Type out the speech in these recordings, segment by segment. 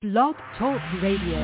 Blog Talk Radio.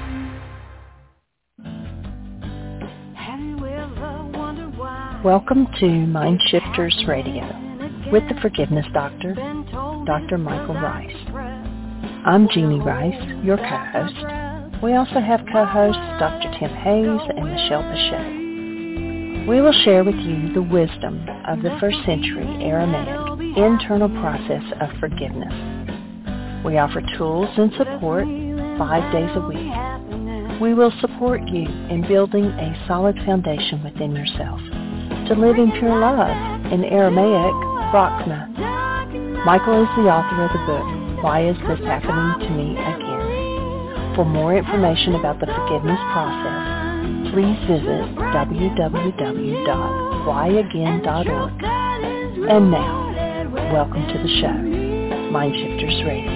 Welcome to Mind Shifters Radio with the Forgiveness Doctor, Dr. Michael Rice. I'm Jeannie Rice, your co-host. We also have co-hosts Dr. Tim Hayes and Michelle Bechet. We will share with you the wisdom of the first century Aramaic internal process of forgiveness. We offer tools and support 5 days a week. We will support you in building a solid foundation within yourself to live in pure love, in Aramaic, Rachna. Michael is the author of the book, Why Is This Happening to Me Again? For more information about the forgiveness process, please visit www.whyagain.org. And now, welcome to the show, Mind Shifters Radio.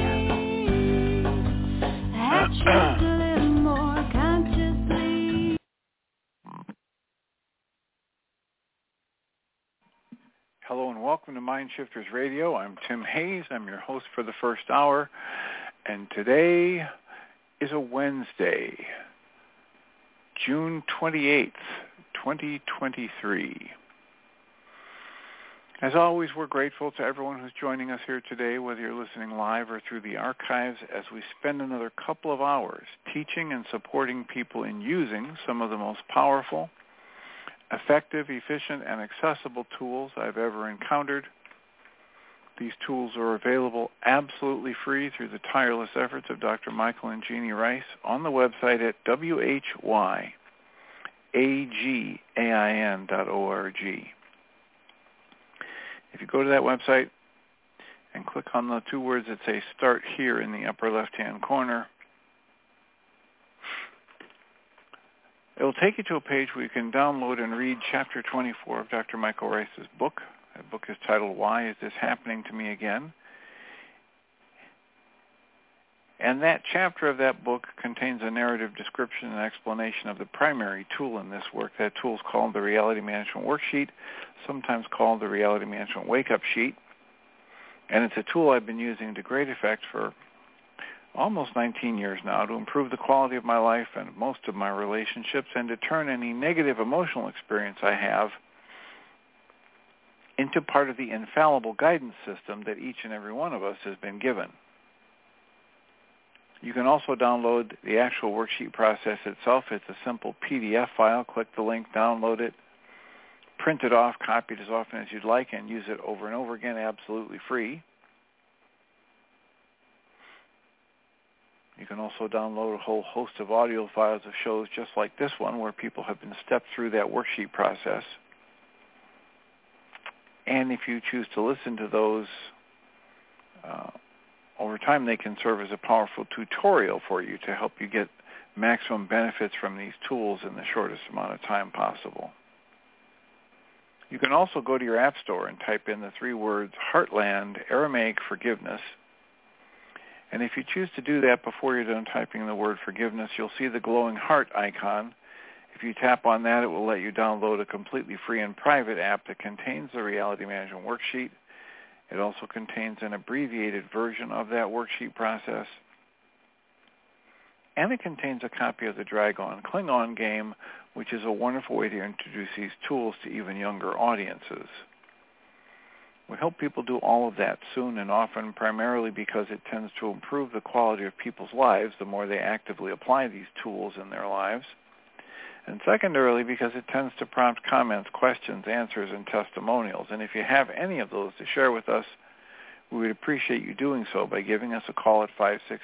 Hello and welcome to Mind Shifters Radio. I'm Tim Hayes. I'm your host for the first hour. And today is a Wednesday, June 28th, 2023. As always, we're grateful to everyone who's joining us here today, whether you're listening live or through the archives, as we spend another couple of hours teaching and supporting people in using some of the most powerful, effective, efficient, and accessible tools I've ever encountered. These tools are available absolutely free through the tireless efforts of Dr. Michael and Jeannie Rice on the website at whyagain.org. If you go to that website and click on the two words that say Start Here in the upper left-hand corner, it will take you to a page where you can download and read Chapter 24 of Dr. Michael Rice's book. That book is titled, Why Is This Happening to Me Again? And that chapter of that book contains a narrative description and explanation of the primary tool in this work. That tool is called the Reality Management Worksheet, sometimes called the Reality Management Wake-Up Sheet. And it's a tool I've been using to great effect for almost 19 years now to improve the quality of my life and most of my relationships and to turn any negative emotional experience I have into part of the infallible guidance system that each and every one of us has been given. You can also download the actual worksheet process itself. It's a simple PDF file. Click the link, download it, print it off, copy it as often as you'd like, and use it over and over again absolutely free. You can also download a whole host of audio files of shows just like this one where people have been stepped through that worksheet process. And if you choose to listen to those over time, they can serve as a powerful tutorial for you to help you get maximum benefits from these tools in the shortest amount of time possible. You can also go to your app store and type in the three words Heartland Aramaic Forgiveness. And if you choose to do that before you're done typing the word forgiveness, you'll see the glowing heart icon. If you tap on that, it will let you download a completely free and private app that contains the Reality Management Worksheet. It also contains an abbreviated version of that worksheet process. And it contains a copy of the Dragon Klingon game, which is a wonderful way to introduce these tools to even younger audiences. We help people do all of that soon and often, primarily because it tends to improve the quality of people's lives the more they actively apply these tools in their lives. And secondarily, because it tends to prompt comments, questions, answers, and testimonials. And if you have any of those to share with us, we would appreciate you doing so by giving us a call at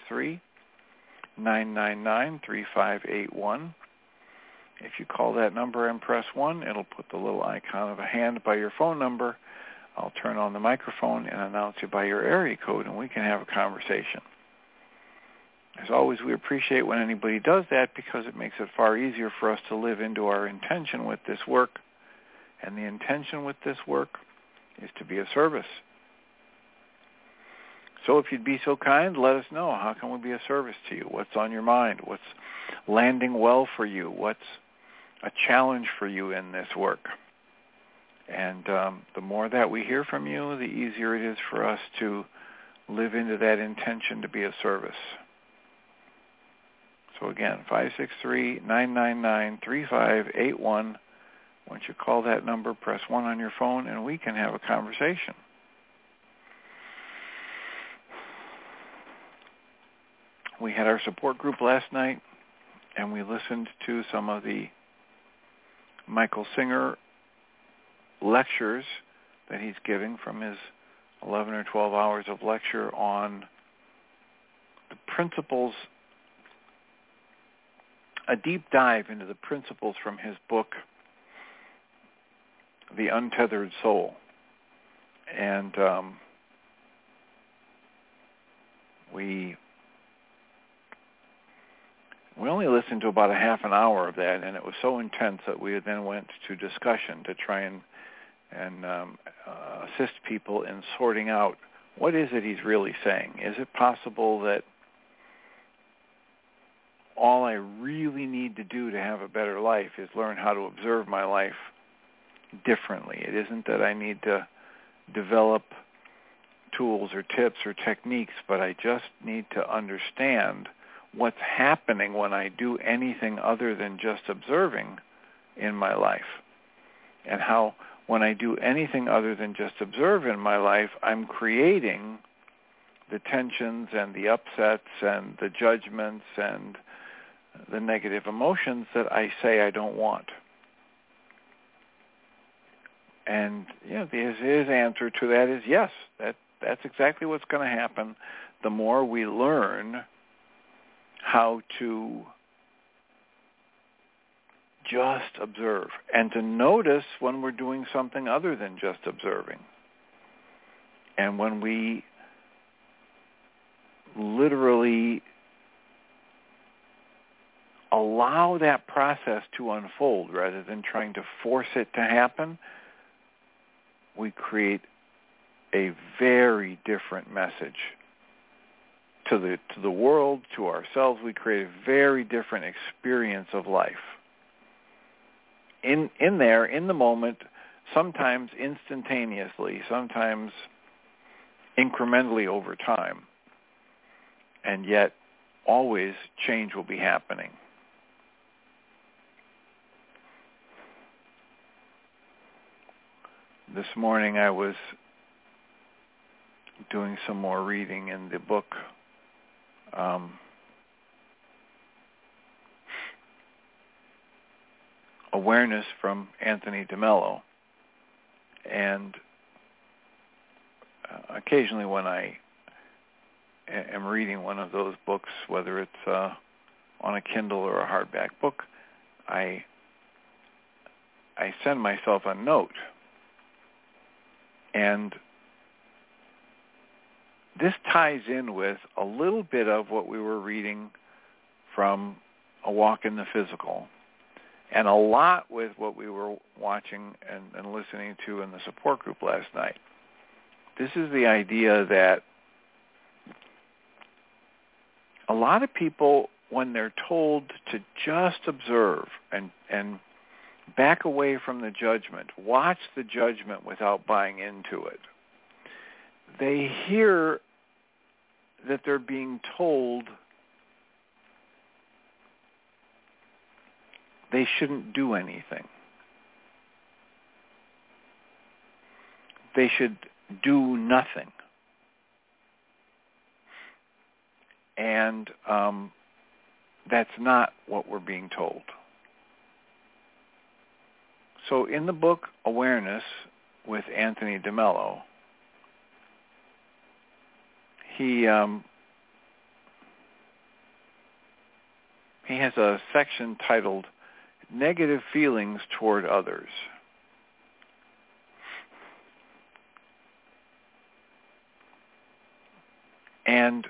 563-999-3581. If you call that number and press 1, it'll put the little icon of a hand by your phone number. I'll turn on the microphone and announce you by your area code, and we can have a conversation. As always, we appreciate when anybody does that because it makes it far easier for us to live into our intention with this work. And the intention with this work is to be of service. So if you'd be so kind, let us know. How can we be of service to you? What's on your mind? What's landing well for you? What's a challenge for you in this work? And the more that we hear from you, the easier it is for us to live into that intention to be of service. So again, 563-999-3581. Once you call that number, press 1 on your phone, and we can have a conversation. We had our support group last night, and we listened to some of the Michael Singer lectures that he's giving from his 11 or 12 hours of lecture on the principles, a deep dive into the principles from his book, The Untethered Soul. And we only listened to about a half an hour of that, and it was so intense that we then went to discussion to try and assist people in sorting out what is it he's really saying. Is it possible that all I really need to do to have a better life is learn how to observe my life differently? It isn't that I need to develop tools or tips or techniques, but I just need to understand what's happening when I do anything other than just observing in my life, and how when I do anything other than just observe in my life, I'm creating the tensions and the upsets and the judgments and the negative emotions that I say I don't want. And his answer to that is yes, that's exactly what's going to happen. The more we learn how to just observe and to notice when we're doing something other than just observing. And when we literally allow that process to unfold rather than trying to force it to happen, we create a very different message to the world, to ourselves. We create a very different experience of life. In there, in the moment, sometimes instantaneously, sometimes incrementally over time, and yet always change will be happening. This morning I was doing some more reading in the book Awareness from Anthony DeMello. And occasionally when I am reading one of those books, whether it's on a Kindle or a hardback book, I send myself a note. And this ties in with a little bit of what we were reading from A Walk in the Physical, and a lot with what we were watching and listening to in the support group last night. This is the idea that a lot of people, when they're told to just observe and back away from the judgment, watch the judgment without buying into it, they hear that they're being told they shouldn't do anything. They should do nothing. And that's not what we're being told. So in the book Awareness with Anthony DeMello, he has a section titled Negative Feelings Toward Others. And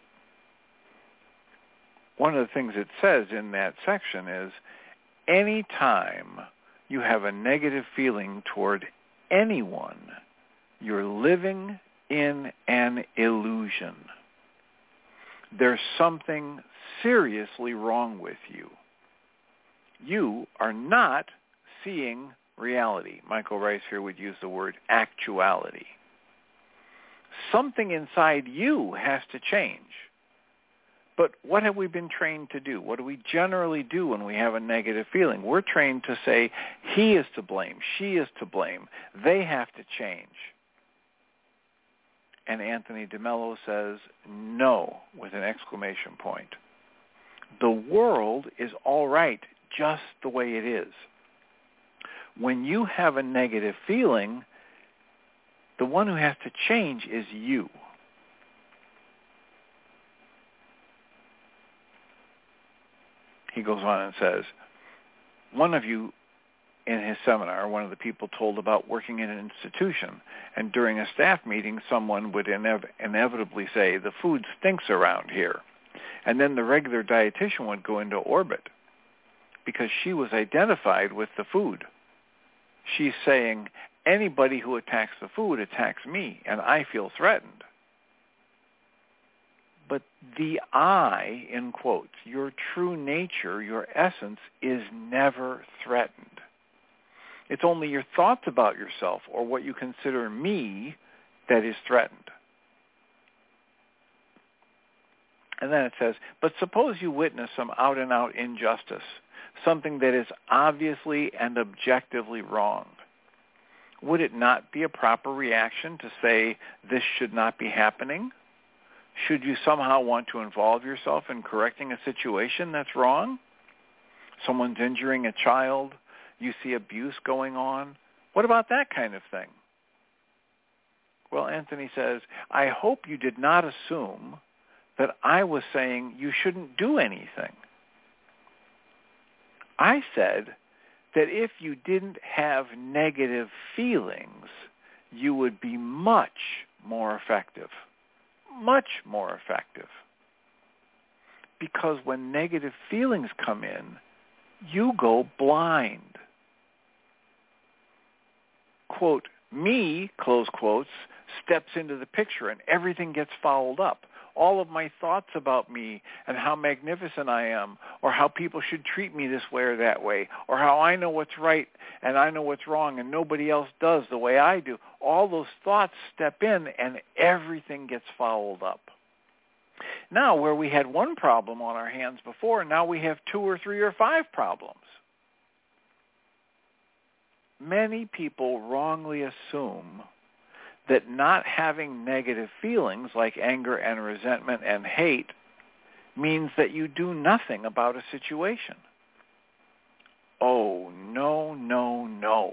one of the things it says in that section is, any time you have a negative feeling toward anyone, you're living in an illusion. There's something seriously wrong with you. You are not seeing reality. Michael Rice here would use the word actuality. Something inside you has to change. But what have we been trained to do? What do we generally do when we have a negative feeling? We're trained to say, he is to blame, she is to blame, they have to change. And Anthony DeMello says, no, with an exclamation point. The world is all right just the way it is. When you have a negative feeling, the one who has to change is you. He goes on and says, one of you in his seminar, one of the people told about working in an institution, and during a staff meeting, someone would inevitably say, the food stinks around here. And then the regular dietitian would go into orbit because she was identified with the food. She's saying, anybody who attacks the food attacks me, and I feel threatened. But the I, in quotes, your true nature, your essence, is never threatened. It's only your thoughts about yourself or what you consider me that is threatened. And then it says, but suppose you witness some out-and-out injustice, something that is obviously and objectively wrong. Would it not be a proper reaction to say, this should not be happening? Should you somehow want to involve yourself in correcting a situation that's wrong? Someone's injuring a child, you see abuse going on. What about that kind of thing? Well, Anthony says, I hope you did not assume that I was saying you shouldn't do anything. I said that if you didn't have negative feelings, you would be much more effective. Much more effective. Because when negative feelings come in, you go blind. Quote, me, close quotes, steps into the picture and everything gets fouled up. All of my thoughts about me and how magnificent I am, or how people should treat me this way or that way, or how I know what's right and I know what's wrong and nobody else does the way I do. All those thoughts step in and everything gets fouled up. Now, where we had one problem on our hands before, now we have 2 or 3 or 5 problems. Many people wrongly assume that not having negative feelings like anger and resentment and hate means that you do nothing about a situation. Oh, no, no, no.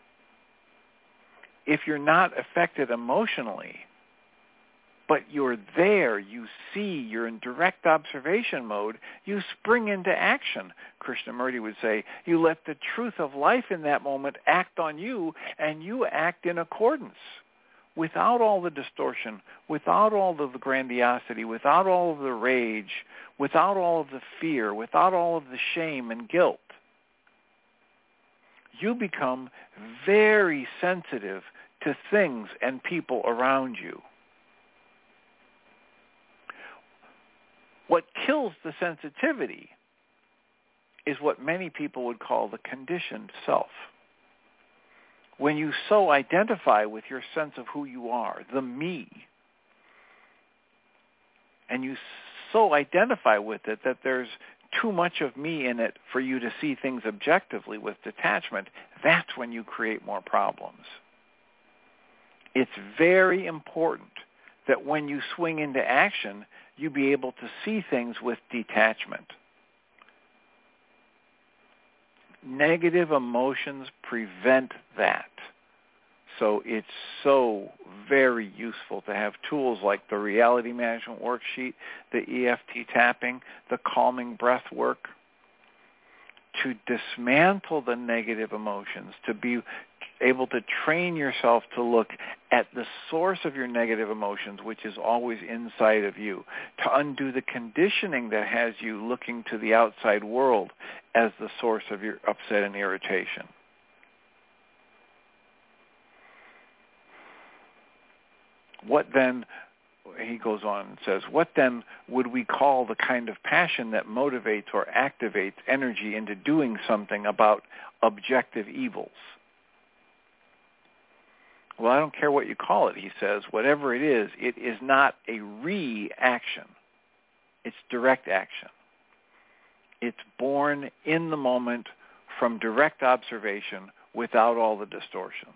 If you're not affected emotionally, but you're there, you see, you're in direct observation mode, you spring into action. Krishnamurti would say, you let the truth of life in that moment act on you, and you act in accordance. Without all the distortion, without all of the grandiosity, without all of the rage, without all of the fear, without all of the shame and guilt, you become very sensitive to things and people around you. What kills the sensitivity is what many people would call the conditioned self. When you so identify with your sense of who you are, the me, and you so identify with it that there's too much of me in it for you to see things objectively with detachment, that's when you create more problems. It's very important that when you swing into action, you be able to see things with detachment. Negative emotions prevent that. So it's so very useful to have tools like the reality management worksheet, the EFT tapping, the calming breath work, to dismantle the negative emotions, to be able to train yourself to look at the source of your negative emotions, which is always inside of you, to undo the conditioning that has you looking to the outside world as the source of your upset and irritation. What then, he goes on and says, what then would we call the kind of passion that motivates or activates energy into doing something about objective evils? Well, I don't care what you call it, he says. Whatever it is not a reaction. It's direct action. It's born in the moment from direct observation without all the distortions.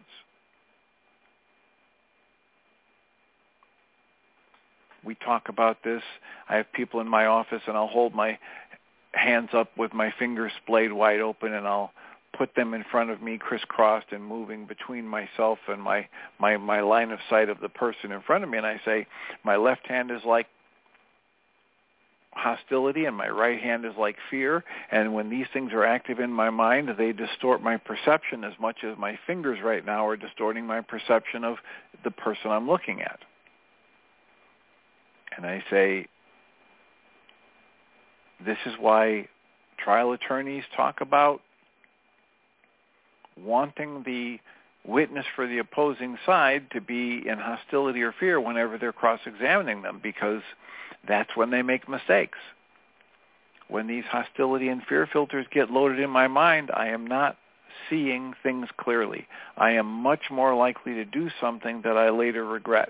We talk about this. I have people in my office, and I'll hold my hands up with my fingers splayed wide open, and I'll put them in front of me crisscrossed and moving between myself and my line of sight of the person in front of me. And I say, my left hand is like hostility and my right hand is like fear. And when these things are active in my mind, they distort my perception as much as my fingers right now are distorting my perception of the person I'm looking at. And I say, this is why trial attorneys talk about wanting the witness for the opposing side to be in hostility or fear whenever they're cross-examining them, because that's when they make mistakes. When these hostility and fear filters get loaded in my mind, I am not seeing things clearly. I am much more likely to do something that I later regret.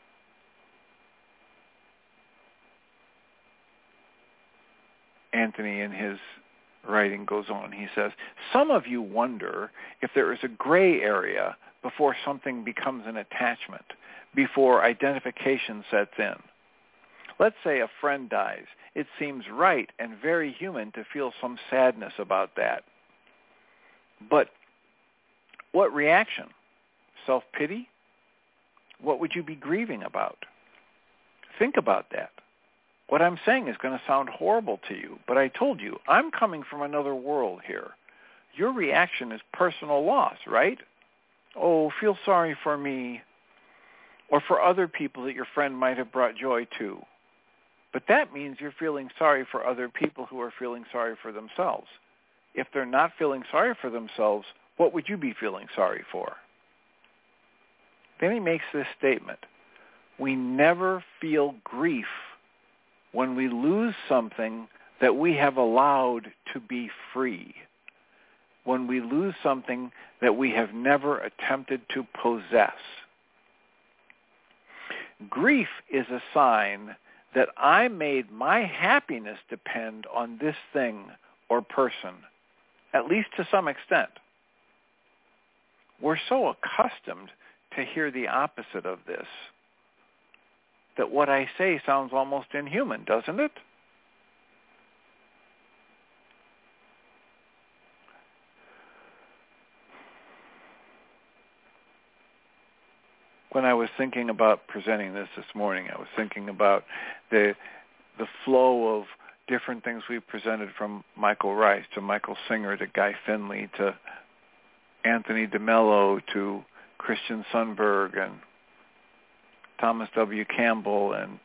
Anthony, in his writing, goes on. He says, some of you wonder if there is a gray area before something becomes an attachment, before identification sets in. Let's say a friend dies. It seems right and very human to feel some sadness about that. But what reaction? Self-pity? What would you be grieving about? Think about that. What I'm saying is going to sound horrible to you, but I told you, I'm coming from another world here. Your reaction is personal loss, right? Oh, feel sorry for me, or for other people that your friend might have brought joy to. But that means you're feeling sorry for other people who are feeling sorry for themselves. If they're not feeling sorry for themselves, what would you be feeling sorry for? Then he makes this statement. We never feel grief when we lose something that we have allowed to be free, when we lose something that we have never attempted to possess. Grief is a sign that I made my happiness depend on this thing or person, at least to some extent. We're so accustomed to hear the opposite of this that what I say sounds almost inhuman, doesn't it? When I was thinking about presenting this morning, I was thinking about the flow of different things we presented, from Michael Rice to Michael Singer to Guy Finley to Anthony DeMello to Christian Sundberg and Thomas W. Campbell and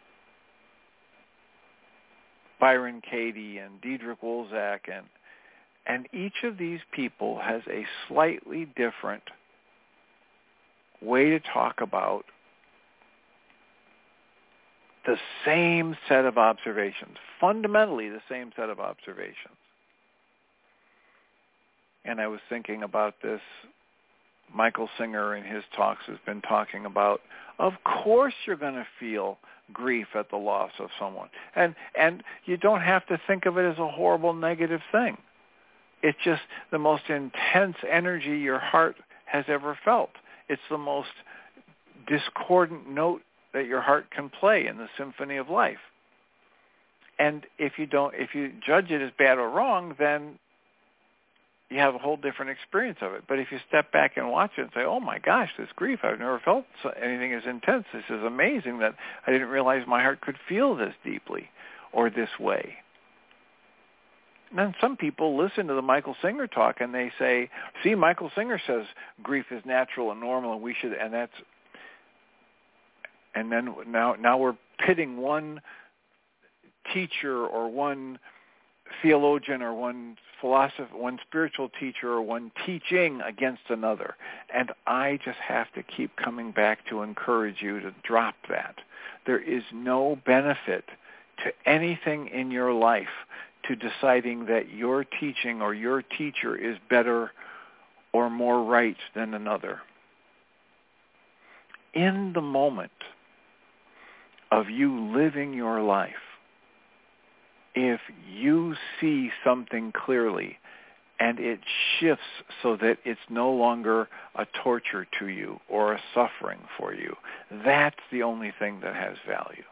Byron Katie and Diederik Wolzak, and each of these people has a slightly different way to talk about the same set of observations, fundamentally the same set of observations. And I was thinking about this. Michael Singer in his talks has been talking about, of course you're going to feel grief at the loss of someone. And you don't have to think of it as a horrible negative thing. It's just the most intense energy your heart has ever felt. It's the most discordant note that your heart can play in the symphony of life. And if you judge it as bad or wrong, then you have a whole different experience of it. But if you step back and watch it and say, oh my gosh, this grief, I've never felt anything as intense. This is amazing that I didn't realize my heart could feel this deeply or this way. And then some people listen to the Michael Singer talk and they say, see, Michael Singer says grief is natural and normal and we should, and then now we're pitting one teacher or one theologian or one philosopher, one spiritual teacher or one teaching against another. And I just have to keep coming back to encourage you to drop that. There is no benefit to anything in your life to deciding that your teaching or your teacher is better or more right than another. In the moment of you living your life, if you see something clearly and it shifts so that it's no longer a torture to you or a suffering for you, that's the only thing that has value.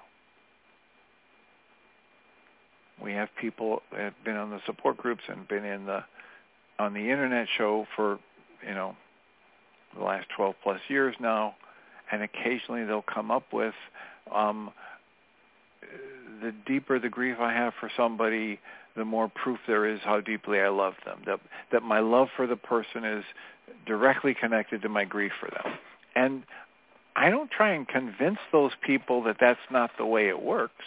We have people that have been on the support groups and been on the internet show for, the last 12 plus years now, and occasionally they'll come up with, the deeper the grief I have for somebody, the more proof there is how deeply I love them, that my love for the person is directly connected to my grief for them. And I don't try and convince those people that that's not the way it works.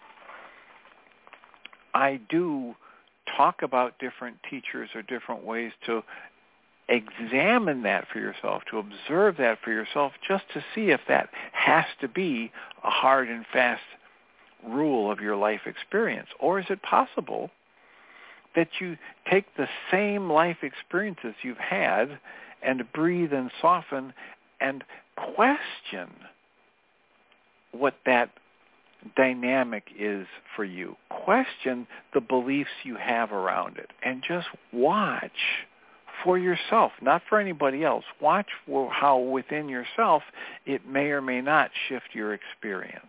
I do talk about different teachers or different ways to examine that for yourself, to observe that for yourself, just to see if that has to be a hard and fast rule of your life experience. Or is it possible that you take the same life experiences you've had and breathe and soften and question what that dynamic is for you. Question the beliefs you have around it and just watch for yourself, not for anybody else. Watch how within yourself it may or may not shift your experience.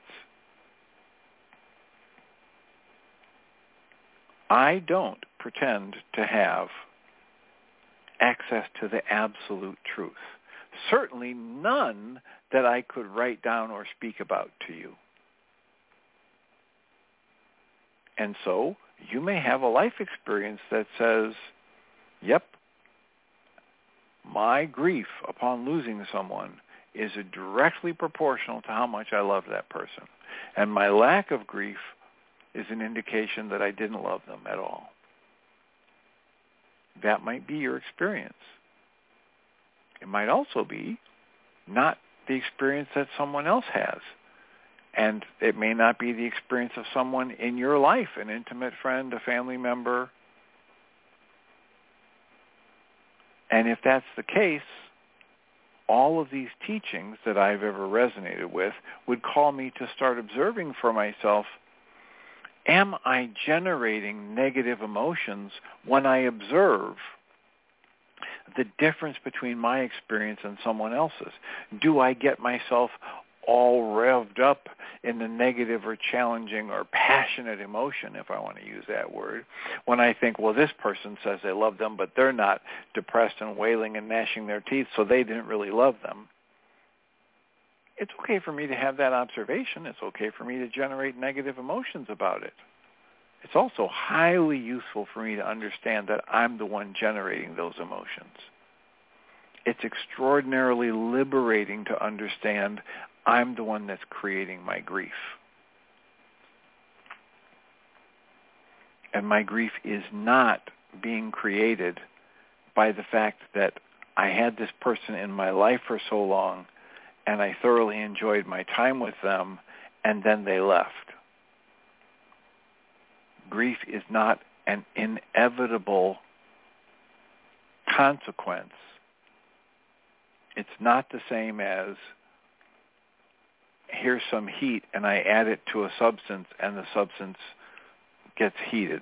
I don't pretend to have access to the absolute truth. Certainly none that I could write down or speak about to you. And so you may have a life experience that says, yep, my grief upon losing someone is directly proportional to how much I love that person. And my lack of grief is an indication that I didn't love them at all. That might be your experience. It might also be not the experience that someone else has. And it may not be the experience of someone in your life, an intimate friend, a family member. And if that's the case, all of these teachings that I've ever resonated with would call me to start observing for myself, am I generating negative emotions when I observe the difference between my experience and someone else's? Do I get myself all revved up in the negative or challenging or passionate emotion, if I want to use that word, when I think, well, this person says they love them, but they're not depressed and wailing and gnashing their teeth, so they didn't really love them? It's okay for me to have that observation. It's okay for me to generate negative emotions about it. It's also highly useful for me to understand that I'm the one generating those emotions. It's extraordinarily liberating to understand I'm the one that's creating my grief. And my grief is not being created by the fact that I had this person in my life for so long and I thoroughly enjoyed my time with them and then they left. Grief is not an inevitable consequence. It's not the same as here's some heat and I add it to a substance and the substance gets heated.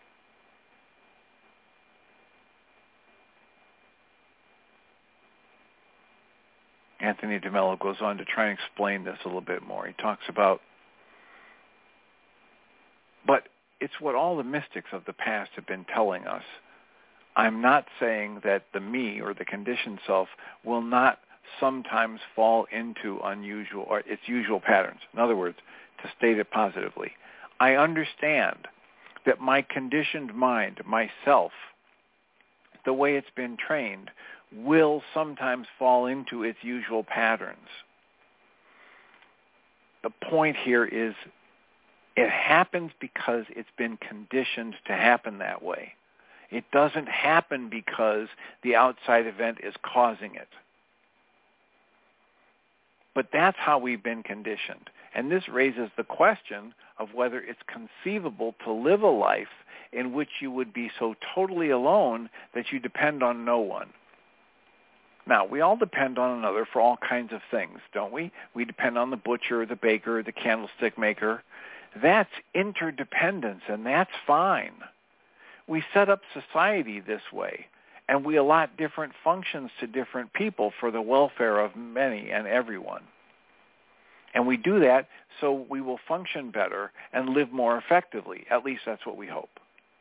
Anthony DeMello goes on to try and explain this a little bit more. He talks about, but it's what all the mystics of the past have been telling us. I'm not saying that the me or the conditioned self will not sometimes fall into unusual or its usual patterns. In other words, to state it positively, I understand that my conditioned mind, myself, the way it's been trained, will sometimes fall into its usual patterns. The point here is it happens because it's been conditioned to happen that way. It doesn't happen because the outside event is causing it. But that's how we've been conditioned. And this raises the question of whether it's conceivable to live a life in which you would be so totally alone that you depend on no one. Now, we all depend on another for all kinds of things, don't we? We depend on the butcher, the baker, the candlestick maker. That's interdependence, and that's fine. We set up society this way, and we allot different functions to different people for the welfare of many and everyone. And we do that so we will function better and live more effectively. At least that's what we hope.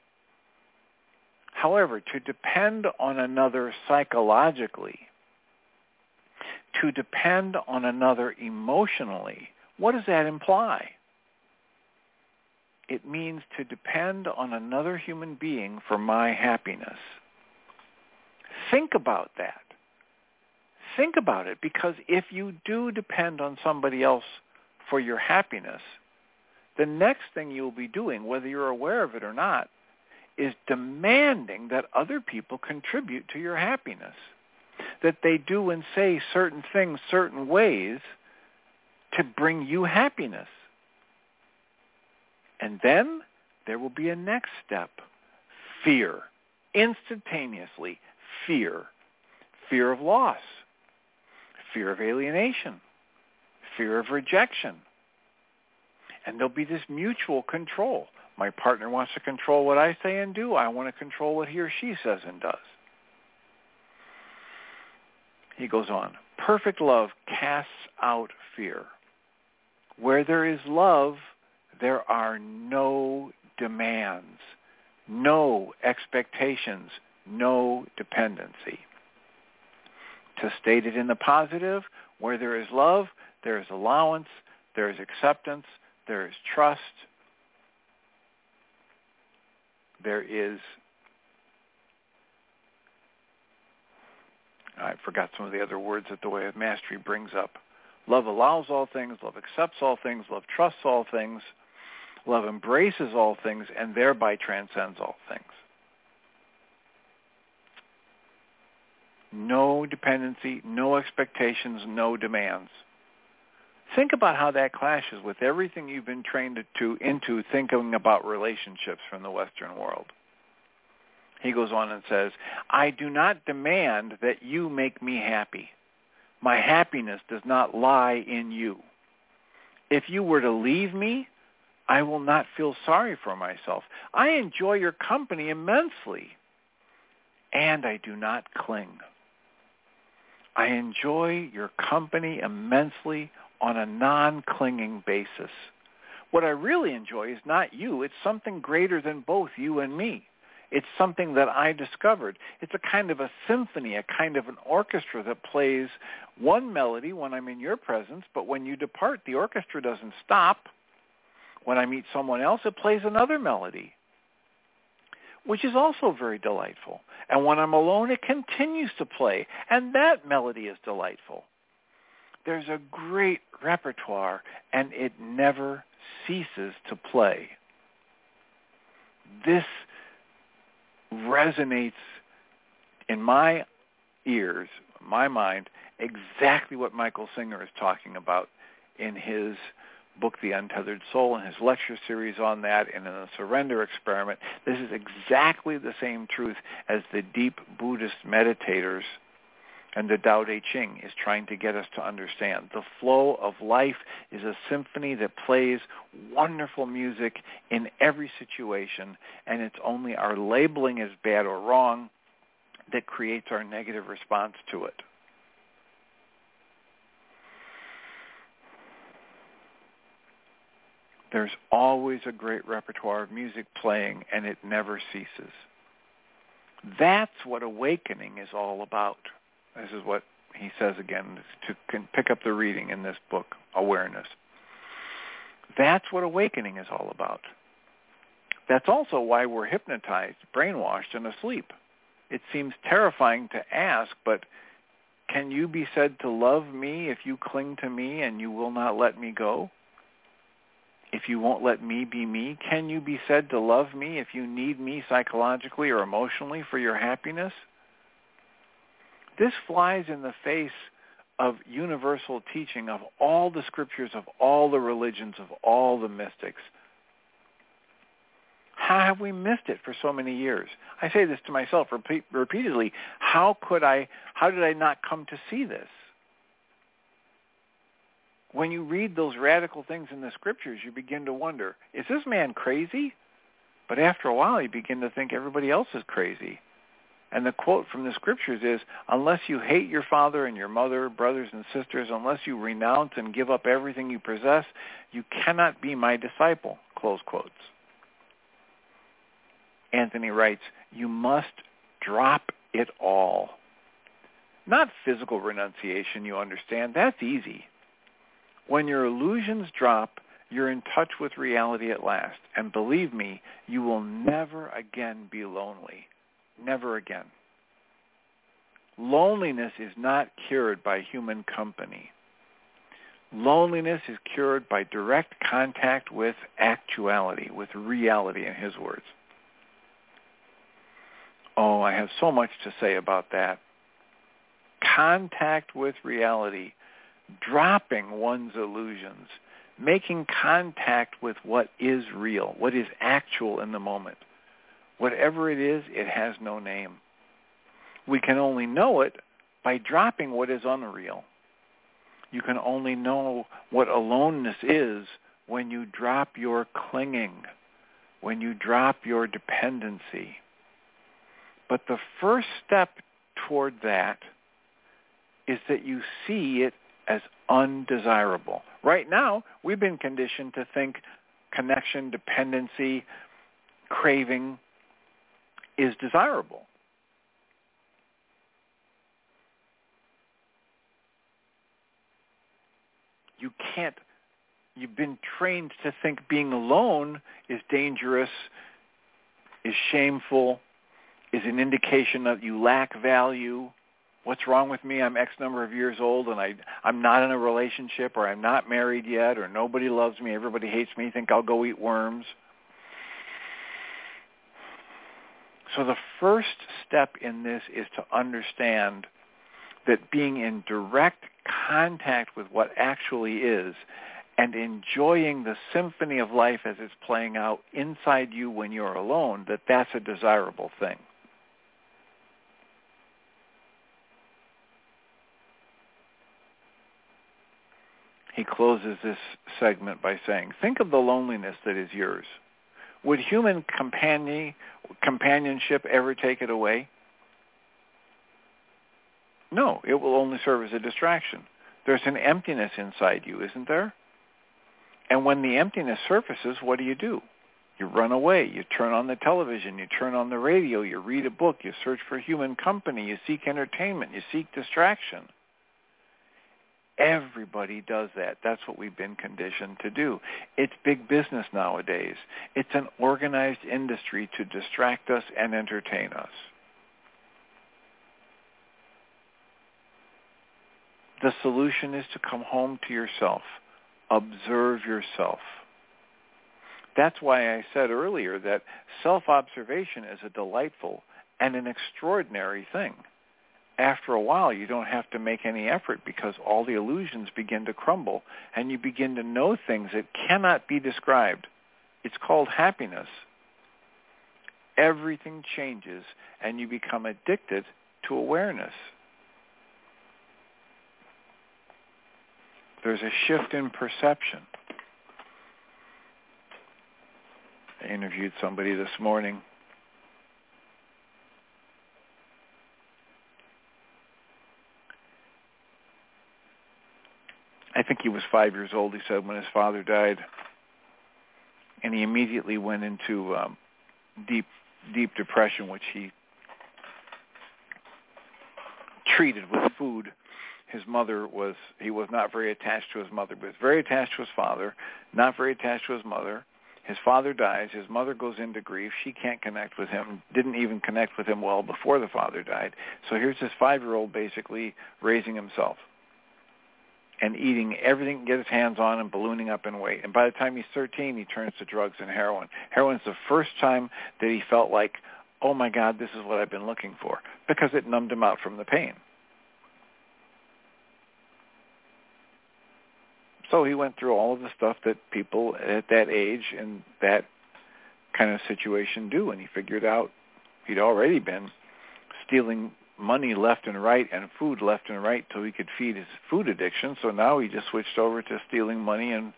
However, to depend on another psychologically, to depend on another emotionally, what does that imply? It means to depend on another human being for my happiness. Think about that. Think about it, because if you do depend on somebody else for your happiness, the next thing you'll be doing, whether you're aware of it or not, is demanding that other people contribute to your happiness, that they do and say certain things certain ways to bring you happiness. And then there will be a next step, fear, instantaneously fear, fear of loss, fear of alienation, fear of rejection. And there'll be this mutual control. My partner wants to control what I say and do. I want to control what he or she says and does. He goes on, perfect love casts out fear. Where there is love, there are no demands, no expectations, no dependency. To state it in the positive, where there is love, there is allowance, there is acceptance, there is trust, there is, I forgot some of the other words that the Way of Mastery brings up. Love allows all things, love accepts all things, love trusts all things, love embraces all things, and thereby transcends all things. No dependency, no expectations, no demands. Think about how that clashes with everything you've been trained into thinking about relationships from the Western world. He goes on and says, I do not demand that you make me happy. My happiness does not lie in you. If you were to leave me, I will not feel sorry for myself. I enjoy your company immensely, and I do not cling. I enjoy your company immensely on a non-clinging basis. What I really enjoy is not you. It's something greater than both you and me. It's something that I discovered. It's a kind of a symphony, a kind of an orchestra that plays one melody when I'm in your presence, but when you depart, the orchestra doesn't stop. When I meet someone else, it plays another melody, which is also very delightful. And when I'm alone, it continues to play, and that melody is delightful. There's a great repertoire, and it never ceases to play. This resonates in my ears, my mind, exactly what Michael Singer is talking about in his book, The Untethered Soul, and his lecture series on that, and in the Surrender Experiment. This is exactly the same truth as the deep Buddhist meditators and the Tao Te Ching is trying to get us to understand. The flow of life is a symphony that plays wonderful music in every situation, and it's only our labeling as bad or wrong that creates our negative response to it. There's always a great repertoire of music playing, and it never ceases. That's what awakening is all about. This is what he says again, to pick up the reading in this book, Awareness. That's what awakening is all about. That's also why we're hypnotized, brainwashed, and asleep. It seems terrifying to ask, but can you be said to love me if you cling to me and you will not let me go? If you won't let me be me, can you be said to love me if you need me psychologically or emotionally for your happiness? This flies in the face of universal teaching of all the scriptures, of all the religions, of all the mystics. How have we missed it for so many years? I say this to myself repeatedly. How did I not come to see this? when you read those radical things in the scriptures, you begin to wonder, is this man crazy? But after a while, you begin to think everybody else is crazy. And the quote from the scriptures is, unless you hate your father and your mother, brothers and sisters, unless you renounce and give up everything you possess, you cannot be my disciple, close quotes. Anthony writes, you must drop it all. Not physical renunciation, you understand. That's easy. When your illusions drop, you're in touch with reality at last. And believe me, you will never again be lonely. Never again. Loneliness is not cured by human company. Loneliness is cured by direct contact with actuality, with reality, in his words. Oh, I have so much to say about that. Contact with reality, dropping one's illusions, making contact with what is real, what is actual in the moment. Whatever it is, it has no name. We can only know it by dropping what is unreal. You can only know what aloneness is when you drop your clinging, when you drop your dependency. But the first step toward that is that you see it as undesirable. Right now, we've been conditioned to think connection, dependency, craving is desirable. You've been trained to think being alone is dangerous, is shameful, is an indication that you lack value. What's wrong with me? I'm X number of years old and I'm not in a relationship, or I'm not married yet, or nobody loves me, everybody hates me, think I'll go eat worms. So the first step in this is to understand that being in direct contact with what actually is and enjoying the symphony of life as it's playing out inside you when you're alone, that's a desirable thing. He closes this segment by saying, think of the loneliness that is yours. Would human companionship ever take it away? No, it will only serve as a distraction. There's an emptiness inside you, isn't there? And when the emptiness surfaces, what do? You run away. You turn on the television. You turn on the radio. You read a book. You search for human company. You seek entertainment. You seek distraction. Everybody does that. That's what we've been conditioned to do. It's big business nowadays. It's an organized industry to distract us and entertain us. The solution is to come home to yourself. Observe yourself. That's why I said earlier that self-observation is a delightful and an extraordinary thing. After a while, you don't have to make any effort because all the illusions begin to crumble and you begin to know things that cannot be described. It's called happiness. Everything changes and you become addicted to awareness. There's a shift in perception. I interviewed somebody this morning. I think he was 5 years old, he said, when his father died. And he immediately went into deep depression, which he treated with food. He was not very attached to his mother, but very attached to his father, not very attached to his mother. His father dies. His mother goes into grief. She can't connect with him, didn't even connect with him well before the father died. So here's this 5-year-old basically raising himself and eating everything he can get his hands on and ballooning up in weight. And by the time he's 13, he turns to drugs and heroin. Heroin's the first time that he felt like, oh my God, this is what I've been looking for, because it numbed him out from the pain. So he went through all of the stuff that people at that age and that kind of situation do, and he figured out he'd already been stealing money left and right and food left and right till he could feed his food addiction. So now he just switched over to stealing money and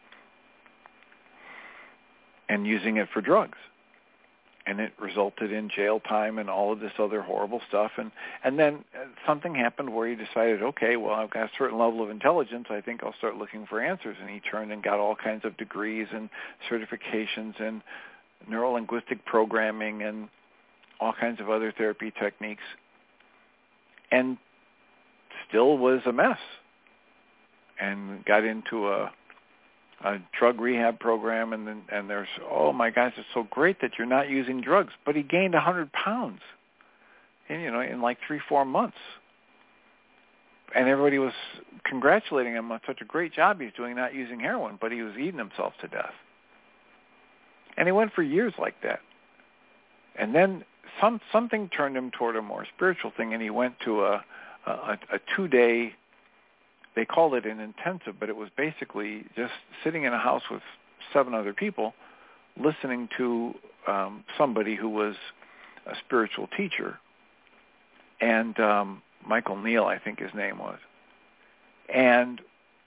using it for drugs. And it resulted in jail time and all of this other horrible stuff. And then something happened where he decided, okay, well, I've got a certain level of intelligence. I think I'll start looking for answers. And he turned and got all kinds of degrees and certifications in neuro-linguistic programming and all kinds of other therapy techniques, and still was a mess, and got into a drug rehab program, and there's, oh my gosh, it's so great that you're not using drugs. But he gained 100 pounds in like 3-4 months. And everybody was congratulating him on such a great job he's doing not using heroin, but he was eating himself to death. And he went for years like that. And then something turned him toward a more spiritual thing, and he went to a 2-day, they called it an intensive, but it was basically just sitting in a house with 7 other people, listening to somebody who was a spiritual teacher. And Michael Neal, I think his name was. And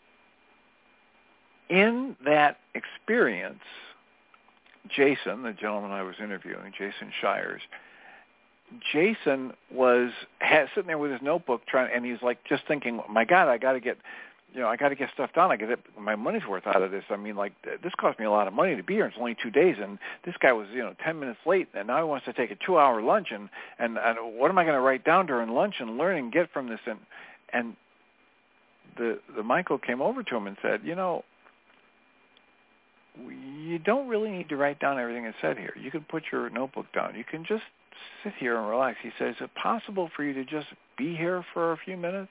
in that experience, Jason, the gentleman I was interviewing, Jason Shires, Jason was sitting there with his notebook and he's like just thinking, my God, I got to get stuff done. I get my money's worth out of this. I mean, like, this cost me a lot of money to be here. It's only 2 days, and this guy was 10 minutes late, and now he wants to take a 2-hour lunch, and what am I going to write down during lunch and learn and get from this? And the Michael came over to him and said, you don't really need to write down everything that's said here. You can put your notebook down. You can just sit here and relax. He said, is it possible for you to just be here for a few minutes?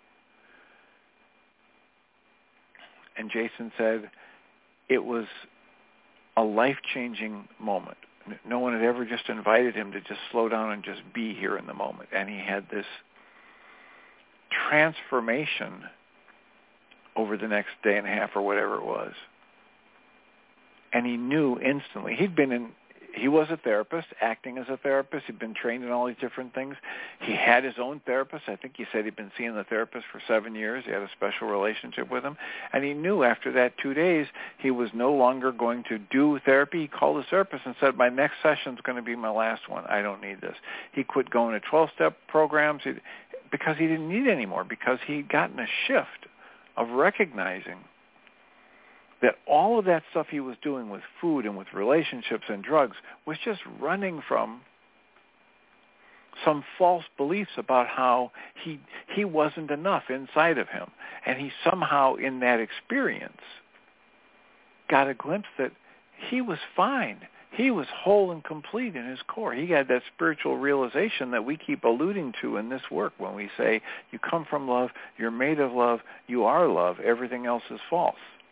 And Jason said it was a life-changing moment. No one had ever just invited him to just slow down and just be here in the moment. And he had this transformation over the next day and a half or whatever it was. And he knew instantly. He was a therapist, acting as a therapist. He'd been trained in all these different things. He had his own therapist. I think he said he'd been seeing the therapist for 7 years. He had a special relationship with him. And he knew after that 2 days he was no longer going to do therapy. He called his therapist and said, my next session's going to be my last one. I don't need this. He quit going to 12-step programs because he didn't need it anymore, because he'd gotten a shift of recognizing that all of that stuff he was doing with food and with relationships and drugs was just running from some false beliefs about how he wasn't enough inside of him. And he somehow, in that experience, got a glimpse that he was fine. He was whole and complete in his core. He had that spiritual realization that we keep alluding to in this work when we say, you come from love, you're made of love, you are love, everything else is false.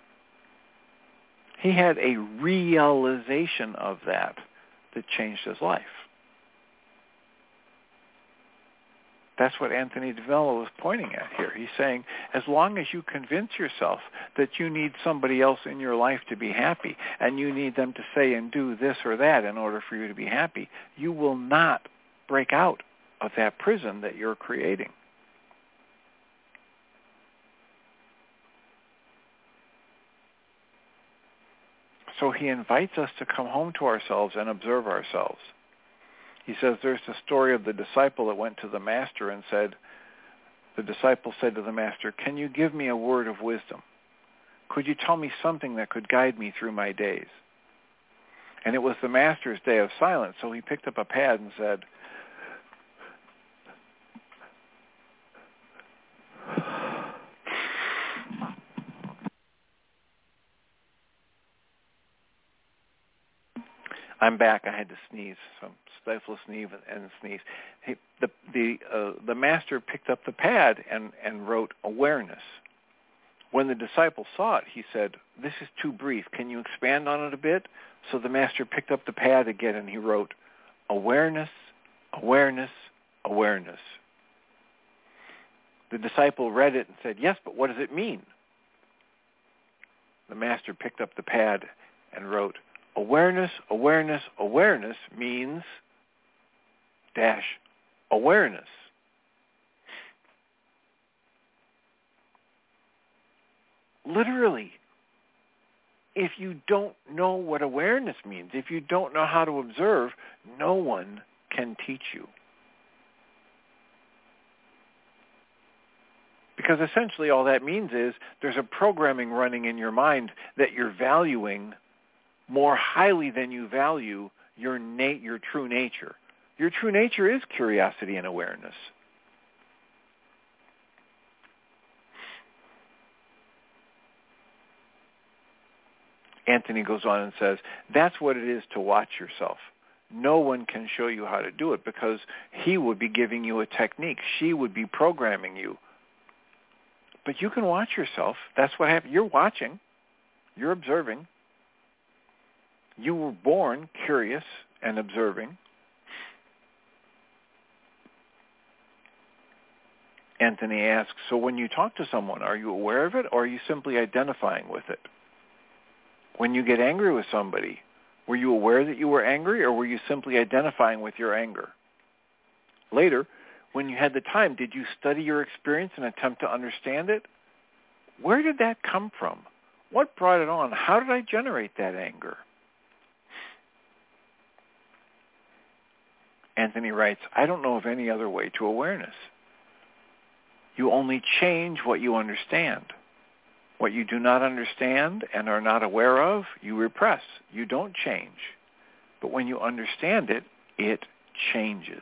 He had a realization of that changed his life. That's what Anthony DeMello was pointing at here. He's saying, as long as you convince yourself that you need somebody else in your life to be happy, and you need them to say and do this or that in order for you to be happy, you will not break out of that prison that you're creating. So he invites us to come home to ourselves and observe ourselves. He says there's the story of the disciple that went to the master and said, the disciple said to the master, can you give me a word of wisdom? Could you tell me something that could guide me through my days? And it was the master's day of silence, so he picked up a pad and said, I'm back. I had to sneeze, so stifle a sneeze and sneeze. The master picked up the pad and wrote awareness. When the disciple saw it, he said, this is too brief. Can you expand on it a bit? So the master picked up the pad again and he wrote awareness, awareness, awareness. The disciple read it and said, yes, but what does it mean? The master picked up the pad and wrote, awareness, awareness, awareness means dash awareness. Literally. If you don't know what awareness means, if you don't know how to observe, no one can teach you. Because essentially all that means is there's a programming running in your mind that you're valuing more highly than you value your true nature. Your true nature is curiosity and awareness. Anthony goes on and says, that's what it is to watch yourself. No one can show you how to do it because he would be giving you a technique. She would be programming you. But you can watch yourself. That's what happens. You're watching. You're observing. You were born curious and observing. Anthony asks, so when you talk to someone, are you aware of it or are you simply identifying with it? When you get angry with somebody, were you aware that you were angry or were you simply identifying with your anger? Later, when you had the time, did you study your experience and attempt to understand it? Where did that come from? What brought it on? How did I generate that anger? Anthony writes, I don't know of any other way to awareness. You only change what you understand. What you do not understand and are not aware of, you repress. You don't change. But when you understand it, it changes.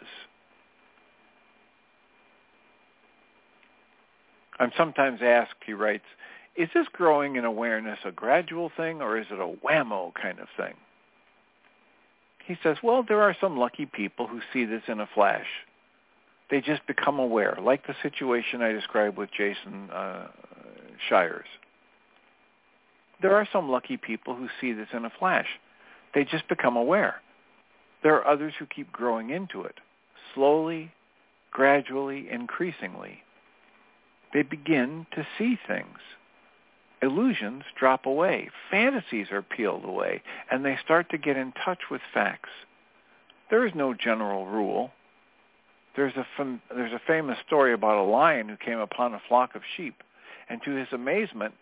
I'm sometimes asked, he writes, is this growing in awareness a gradual thing or is it a whammo kind of thing? He says, well, there are some lucky people who see this in a flash. They just become aware, like the situation I described with Jason Shires. There are some lucky people who see this in a flash. They just become aware. There are others who keep growing into it, slowly, gradually, increasingly. They begin to see things. Illusions drop away. Fantasies are peeled away, and they start to get in touch with facts. There is no general rule. There's a famous story about a lion who came upon a flock of sheep, and to his amazement,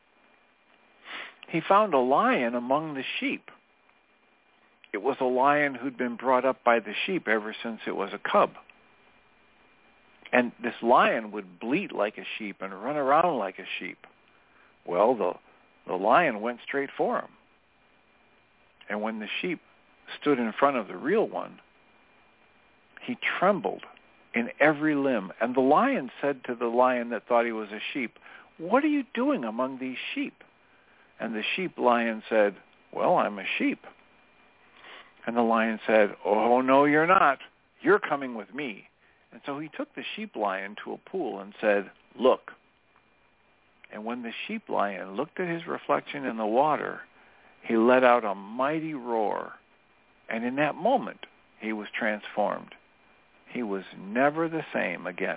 he found a lion among the sheep. It was a lion who'd been brought up by the sheep ever since it was a cub. And this lion would bleat like a sheep and run around like a sheep. Well, the lion went straight for him. And when the sheep stood in front of the real one, he trembled in every limb. And the lion said to the lion that thought he was a sheep, what are you doing among these sheep? And the sheep lion said, well, I'm a sheep. And the lion said, oh, no, you're not. You're coming with me. And so he took the sheep lion to a pool and said, look. And when the sheep lion looked at his reflection in the water, he let out a mighty roar. And in that moment, he was transformed. He was never the same again.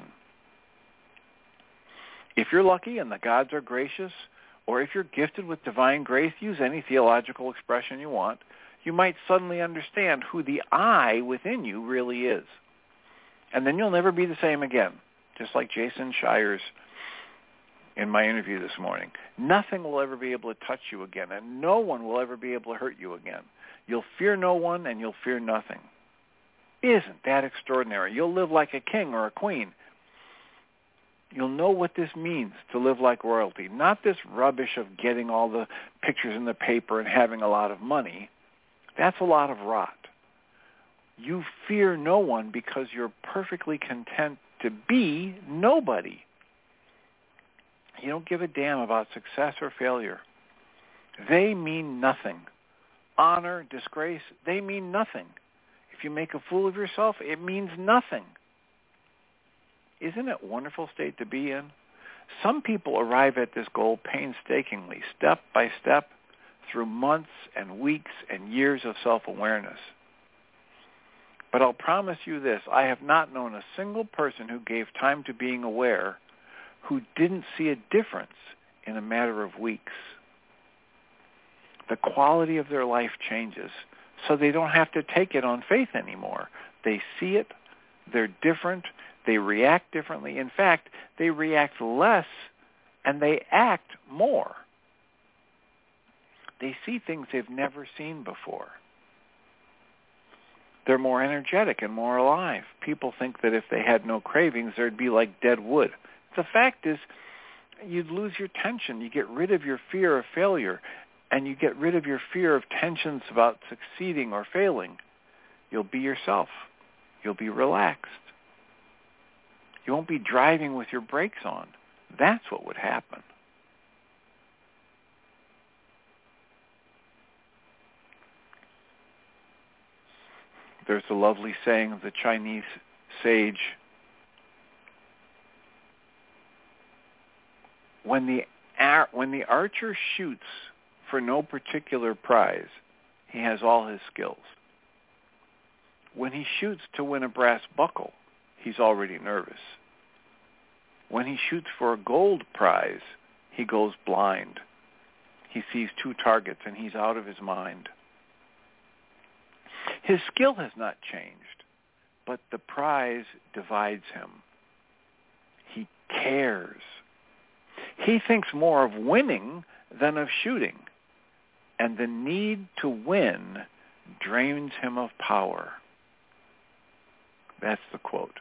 If you're lucky and the gods are gracious, or if you're gifted with divine grace, use any theological expression you want, you might suddenly understand who the I within you really is. And then you'll never be the same again, just like Jason Shires in my interview this morning. Nothing will ever be able to touch you again, and no one will ever be able to hurt you again. You'll fear no one, and you'll fear nothing. Isn't that extraordinary? You'll live like a king or a queen. You'll know what this means to live like royalty, not this rubbish of getting all the pictures in the paper and having a lot of money. That's a lot of rot. You fear no one because you're perfectly content to be nobody. You don't give a damn about success or failure. They mean nothing. Honor, disgrace, they mean nothing. If you make a fool of yourself, it means nothing. Isn't it a wonderful state to be in? Some people arrive at this goal painstakingly, step by step, through months and weeks and years of self-awareness. But I'll promise you this, I have not known a single person who gave time to being aware who didn't see a difference in a matter of weeks. The quality of their life changes, so they don't have to take it on faith anymore. They see it, they're different, they react differently. In fact, they react less and they act more. They see things they've never seen before. They're more energetic and more alive. People think that if they had no cravings, there'd be like dead wood. The fact is, you'd lose your tension. You get rid of your fear of failure, and you get rid of your fear of tensions about succeeding or failing. You'll be yourself. You'll be relaxed. You won't be driving with your brakes on. That's what would happen. There's a lovely saying of the Chinese sage, when the archer shoots for no particular prize, he has all his skills. When he shoots to win a brass buckle, he's already nervous. When he shoots for a gold prize, he goes blind. He sees two targets and he's out of his mind. His skill has not changed, but the prize divides him. He cares. He thinks more of winning than of shooting, and the need to win drains him of power. That's the quote.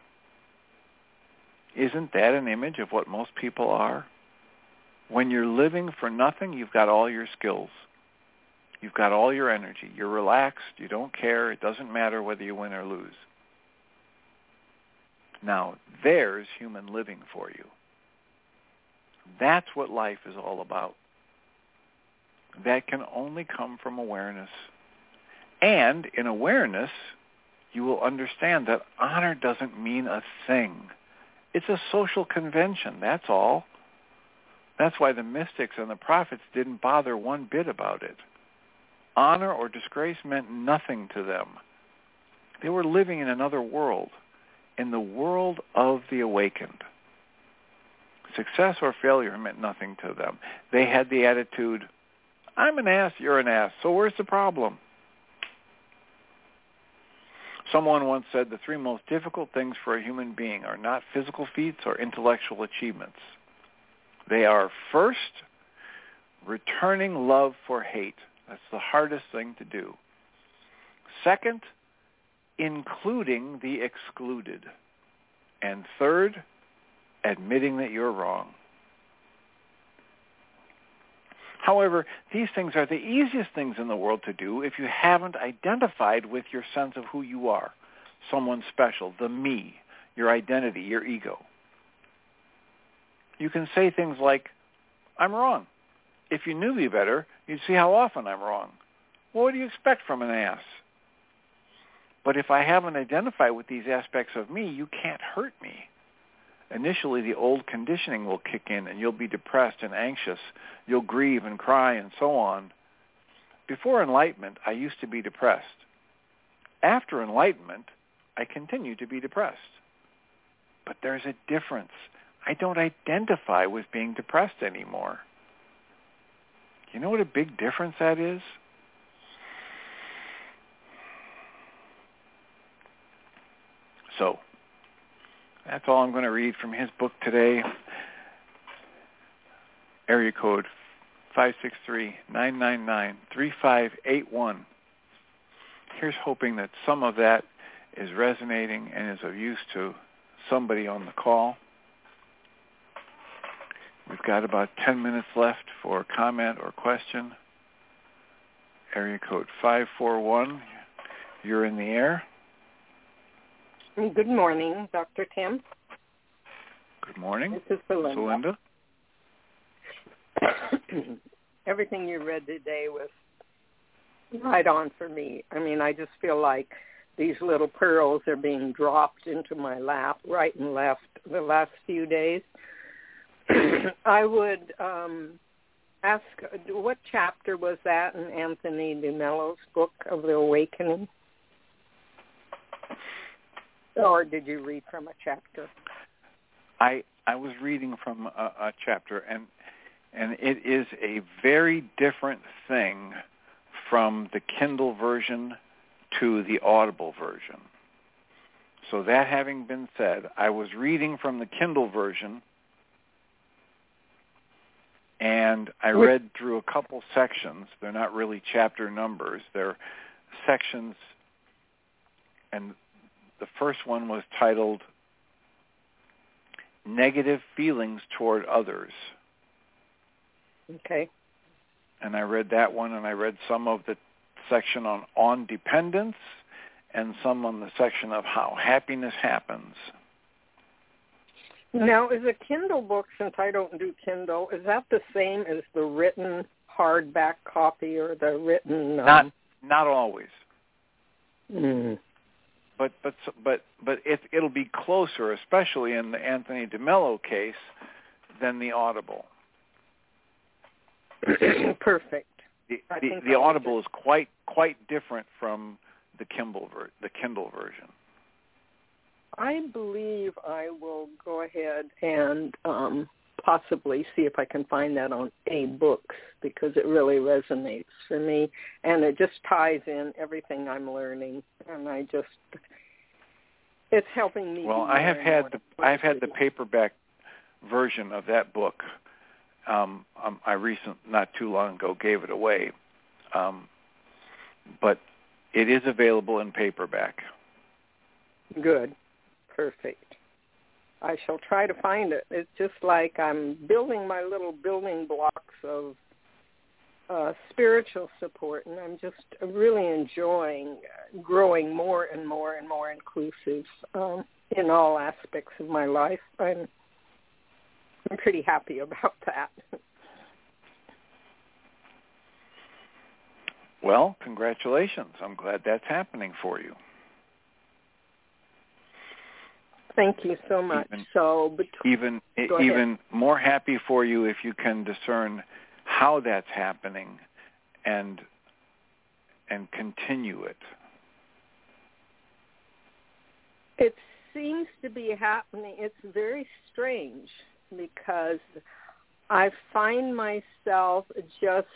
Isn't that an image of what most people are? When you're living for nothing, you've got all your skills. You've got all your energy. You're relaxed. You don't care. It doesn't matter whether you win or lose. Now, there's human living for you. That's what life is all about. That can only come from awareness. And in awareness, you will understand that honor doesn't mean a thing. It's a social convention, that's all. That's why the mystics and the prophets didn't bother one bit about it. Honor or disgrace meant nothing to them. They were living in another world, in the world of the awakened. Success or failure meant nothing to them. They had the attitude, I'm an ass, you're an ass, so where's the problem? Someone once said the three most difficult things for a human being are not physical feats or intellectual achievements. They are, first, returning love for hate. That's the hardest thing to do. Second, including the excluded. And third, admitting that you're wrong. However, these things are the easiest things in the world to do if you haven't identified with your sense of who you are, someone special, the me, your identity, your ego. You can say things like, I'm wrong. If you knew me better, you'd see how often I'm wrong. What do you expect from an ass? But if I haven't identified with these aspects of me, you can't hurt me. Initially, the old conditioning will kick in, and you'll be depressed and anxious. You'll grieve and cry and so on. Before enlightenment, I used to be depressed. After enlightenment, I continue to be depressed. But there's a difference. I don't identify with being depressed anymore. You know what a big difference that is? So, that's all I'm going to read from his book today. Area code 563-999-3581. Here's hoping that some of that is resonating and is of use to somebody on the call. We've got about 10 minutes left for comment or question. Area code 541. You're in the air. Good morning, Dr. Tim. Good morning. This is Belinda. Everything you read today was right on for me. I mean, I just feel like these little pearls are being dropped into my lap right and left the last few days. I would ask, what chapter was that in Anthony DeMello's book of the Awakening? Or did you read from a chapter? I was reading from a chapter, and it is a very different thing from the Kindle version to the Audible version. So that having been said, I was reading from the Kindle version, And I read through a couple sections. They're not really chapter numbers. They're sections. And the first one was titled Negative Feelings Toward Others. Okay. And I read that one, and I read some of the section on dependence and some on the section of how happiness happens. Now, is a Kindle book, since I don't do Kindle, is that the same as the written hardback copy or the written? Not always. Mm. But it'll be closer, especially in the Anthony DeMello case, than the Audible. Perfect. The Audible is quite different from the Kindle version. I believe I will go ahead and possibly see if I can find that on A-Books, because it really resonates for me, and it just ties in everything I'm learning, and it's helping me. Well, I've had the paperback version of that book. Not too long ago, gave it away, but it is available in paperback. Good. Perfect. I shall try to find it. It's just like I'm building my little building blocks of spiritual support, and I'm just really enjoying growing more and more and more inclusive in all aspects of my life. I'm pretty happy about that. Well, congratulations. I'm glad that's happening for you. Thank you so much. Even more happy for you if you can discern how that's happening and continue it. It seems to be happening. It's very strange because I find myself just,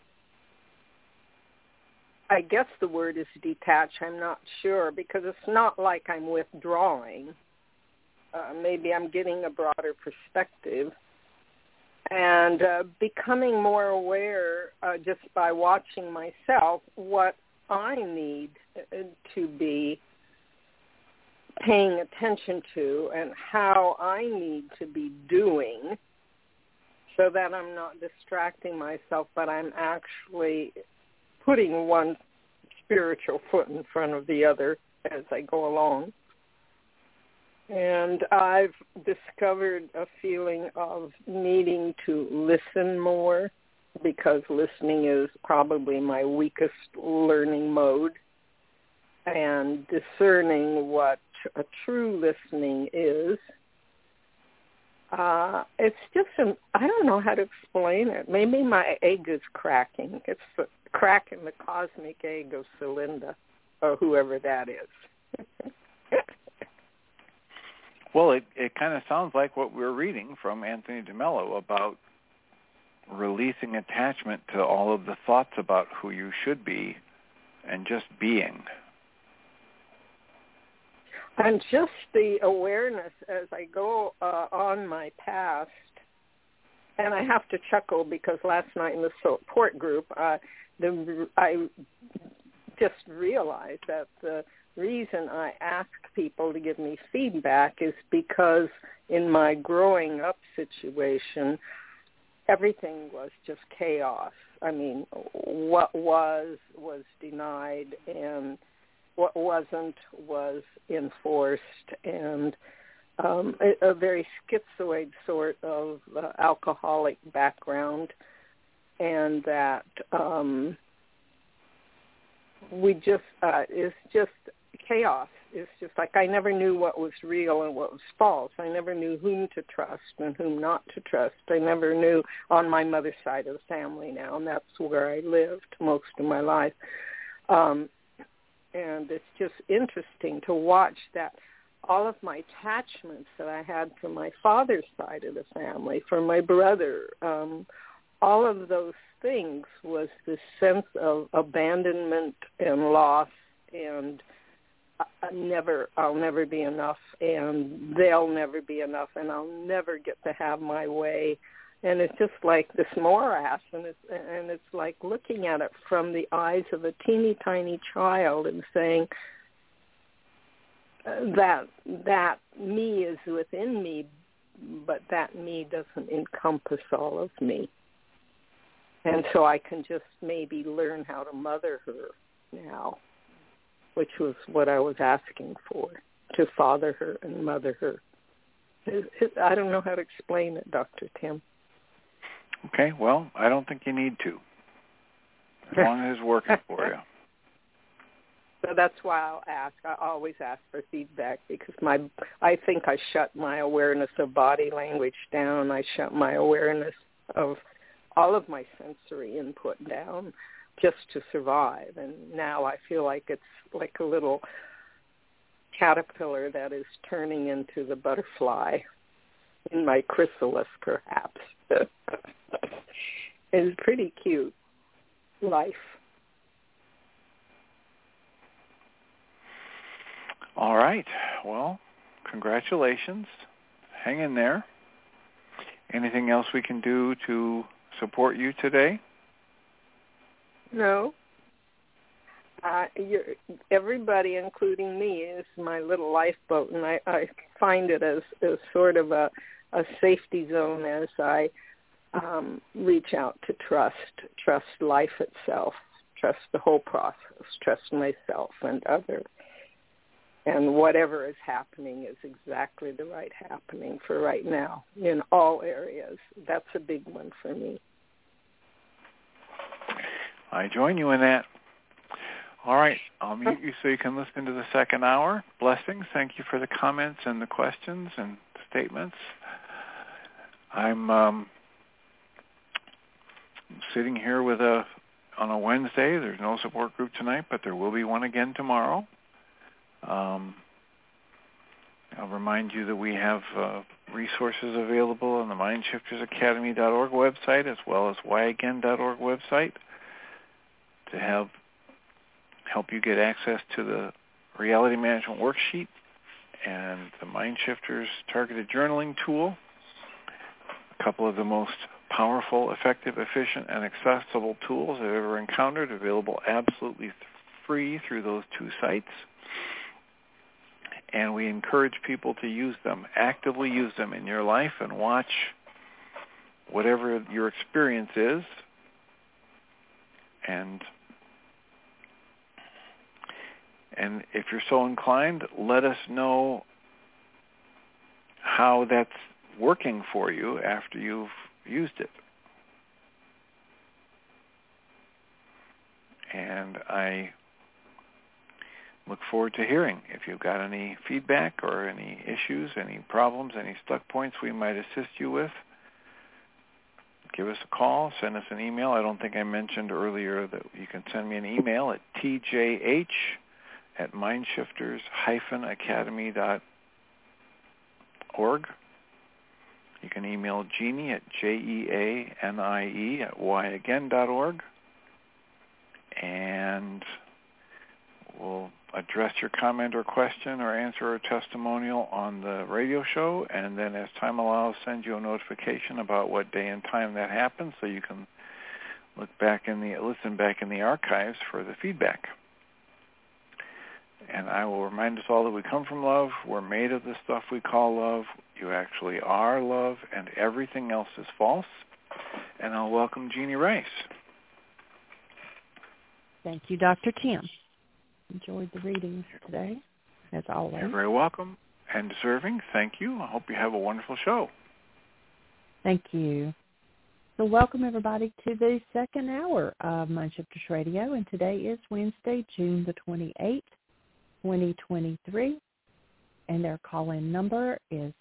I guess the word is detached. I'm not sure, because it's not like I'm withdrawing. Maybe I'm getting a broader perspective and becoming more aware just by watching myself what I need to be paying attention to and how I need to be doing so that I'm not distracting myself, but I'm actually putting one spiritual foot in front of the other as I go along. And I've discovered a feeling of needing to listen more, because listening is probably my weakest learning mode, and discerning what a true listening is. It's just, I don't know how to explain it. Maybe my egg is cracking. It's the crack in the cosmic egg of Celinda, or whoever that is. Well, it kind of sounds like what we're reading from Anthony DeMello about releasing attachment to all of the thoughts about who you should be and just being. And just the awareness as I go on my past, and I have to chuckle because last night in the support group, I just realized that the reason I ask people to give me feedback is because in my growing up situation, everything was just chaos. I mean, what was denied, and what wasn't was enforced, and a very schizoid sort of alcoholic background, and that it's just chaos. It's just like I never knew what was real and what was false. I never knew whom to trust and whom not to trust. I never knew on my mother's side of the family now, and that's where I lived most of my life. And it's just interesting to watch that all of my attachments that I had from my father's side of the family, from my brother, all of those things was this sense of abandonment and loss, and I'll never be enough, and they'll never be enough, and I'll never get to have my way, And it's just like this morass, and it's like looking at it from the eyes of a teeny tiny child and saying that me is within me, but that me doesn't encompass all of me. And so I can just maybe learn how to mother her now, which was what I was asking for, to father her and mother her. I don't know how to explain it, Dr. Tim. Okay, well, I don't think you need to, as long as it's working for you. So that's why I'll ask. I always ask for feedback because I think I shut my awareness of body language down. I shut my awareness of all of my sensory input down just to survive. And now I feel like it's like a little caterpillar that is turning into the butterfly in my chrysalis, perhaps. It's pretty cute life. All right. Well, congratulations. Hang in there. Anything else we can do to support you today? No. Everybody, including me, is my little lifeboat, and I find it as sort of a safety zone as I reach out to trust life itself, trust the whole process, trust myself and others. And whatever is happening is exactly the right happening for right now in all areas. That's a big one for me. I join you in that. All right, I'll mute you so you can listen to the second hour. Blessings. Thank you for the comments and the questions and statements. I'm sitting here on a Wednesday. There's no support group tonight, but there will be one again tomorrow. I'll remind you that we have resources available on the MindShiftersAcademy.org website as well as whyagain.org website to help you get access to the reality management worksheet and the MindShifters targeted journaling tool, a couple of the most powerful, effective, efficient, and accessible tools I've ever encountered, available absolutely free through those two sites. And we encourage people to use them, actively use them in your life and watch whatever your experience is. And if you're so inclined, let us know how that's working for you after you've used it. And I look forward to hearing if you've got any feedback or any issues, any problems, any stuck points we might assist you with. Give us a call, send us an email. I don't think I mentioned earlier that you can send me an email at tjh@mindshifters-academy.org. You can email Jeannie at jeanie@whyagain.org. And we'll address your comment or question or answer a testimonial on the radio show, and then as time allows, send you a notification about what day and time that happens so you can listen back in the archives for the feedback. And I will remind us all that we come from love. We're made of the stuff we call love. You actually are love, and everything else is false. And I'll welcome Jeannie Rice. Thank you, Dr. Tim. Enjoyed the readings today, as always. You're very welcome and deserving. Thank you. I hope you have a wonderful show. Thank you. So welcome, everybody, to the second hour of MindShifters Radio, and today is Wednesday, June the 28th, 2023, and their call-in number is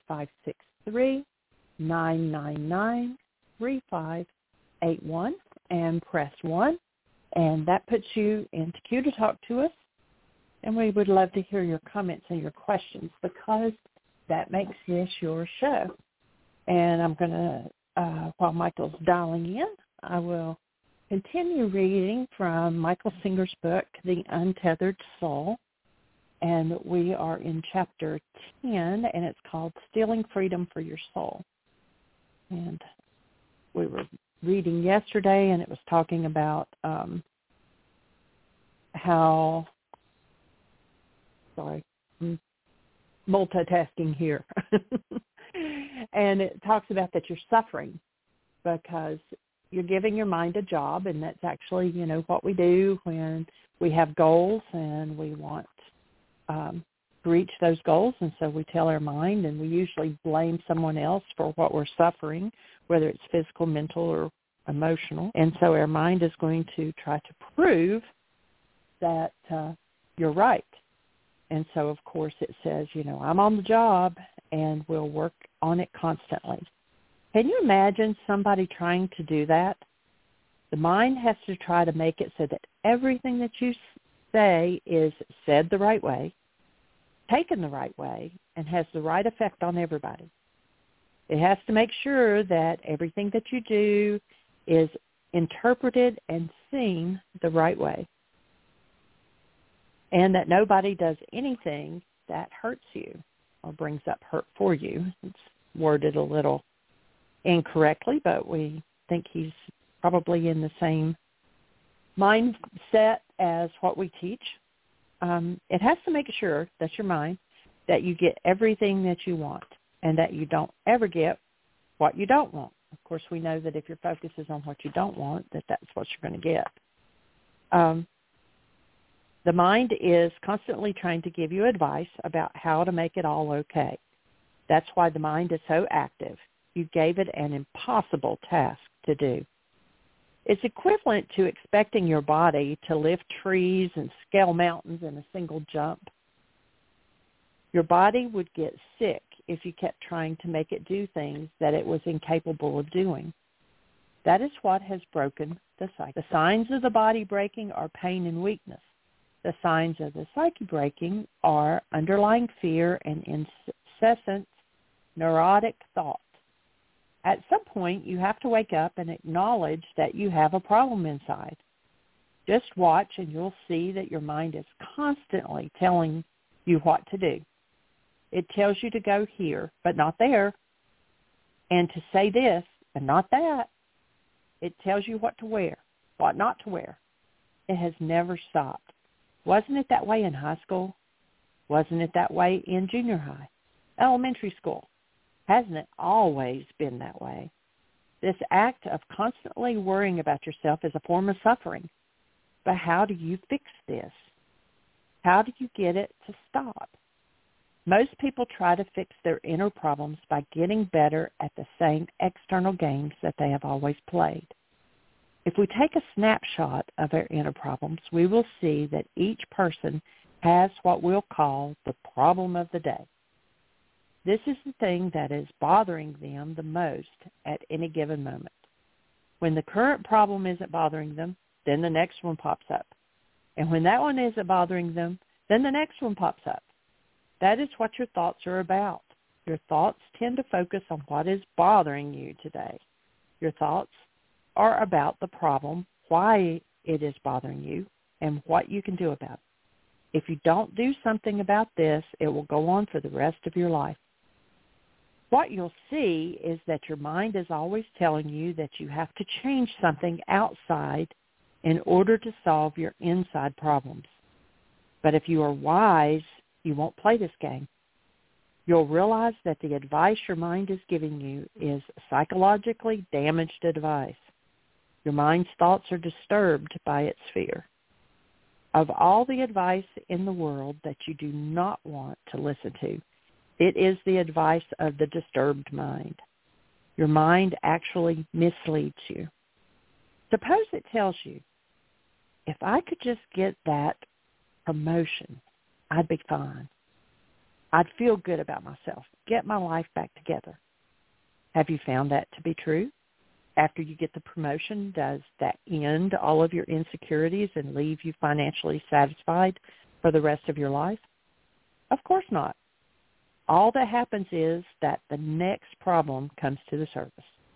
563-999-3581, and press 1, and that puts you into queue to talk to us. And we would love to hear your comments and your questions because that makes this your show. And I'm going to, while Michael's dialing in, I will continue reading from Michael Singer's book, The Untethered Soul. And we are in chapter 10, and it's called Stealing Freedom for Your Soul. And we were reading yesterday, and it was talking about how, sorry, I'm multitasking here. And it talks about that you're suffering because you're giving your mind a job, and that's actually, what we do when we have goals and we want to reach those goals. And so we tell our mind, and we usually blame someone else for what we're suffering, whether it's physical, mental, or emotional. And so our mind is going to try to prove that you're right. And so, of course, it says, I'm on the job, and we'll work on it constantly. Can you imagine somebody trying to do that? The mind has to try to make it so that everything that you say is said the right way, taken the right way, and has the right effect on everybody. It has to make sure that everything that you do is interpreted and seen the right way, and that nobody does anything that hurts you or brings up hurt for you. It's worded a little incorrectly, but we think he's probably in the same mindset as what we teach. It has to make sure, that's your mind, that you get everything that you want and that you don't ever get what you don't want. Of course, we know that if your focus is on what you don't want, that's what you're going to get. The mind is constantly trying to give you advice about how to make it all okay. That's why the mind is so active. You gave it an impossible task to do. It's equivalent to expecting your body to lift trees and scale mountains in a single jump. Your body would get sick if you kept trying to make it do things that it was incapable of doing. That is what has broken the psyche. The signs of the body breaking are pain and weakness. The signs of the psyche breaking are underlying fear and incessant neurotic thought. At some point, you have to wake up and acknowledge that you have a problem inside. Just watch, and you'll see that your mind is constantly telling you what to do. It tells you to go here, but not there, and to say this, but not that. It tells you what to wear, what not to wear. It has never stopped. Wasn't it that way in high school? Wasn't it that way in junior high, elementary school? Hasn't it always been that way? This act of constantly worrying about yourself is a form of suffering. But how do you fix this? How do you get it to stop? Most people try to fix their inner problems by getting better at the same external games that they have always played. If we take a snapshot of our inner problems, we will see that each person has what we'll call the problem of the day. This is the thing that is bothering them the most at any given moment. When the current problem isn't bothering them, then the next one pops up. And when that one isn't bothering them, then the next one pops up. That is what your thoughts are about. Your thoughts tend to focus on what is bothering you today. Your thoughts are about the problem, why it is bothering you, and what you can do about it. If you don't do something about this, it will go on for the rest of your life. What you'll see is that your mind is always telling you that you have to change something outside in order to solve your inside problems. But if you are wise, you won't play this game. You'll realize that the advice your mind is giving you is psychologically damaged advice. Your mind's thoughts are disturbed by its fear. Of all the advice in the world that you do not want to listen to, it is the advice of the disturbed mind. Your mind actually misleads you. Suppose it tells you, if I could just get that promotion, I'd be fine. I'd feel good about myself, get my life back together. Have you found that to be true? After you get the promotion, does that end all of your insecurities and leave you financially satisfied for the rest of your life? Of course not. All that happens is that the next problem comes to the surface.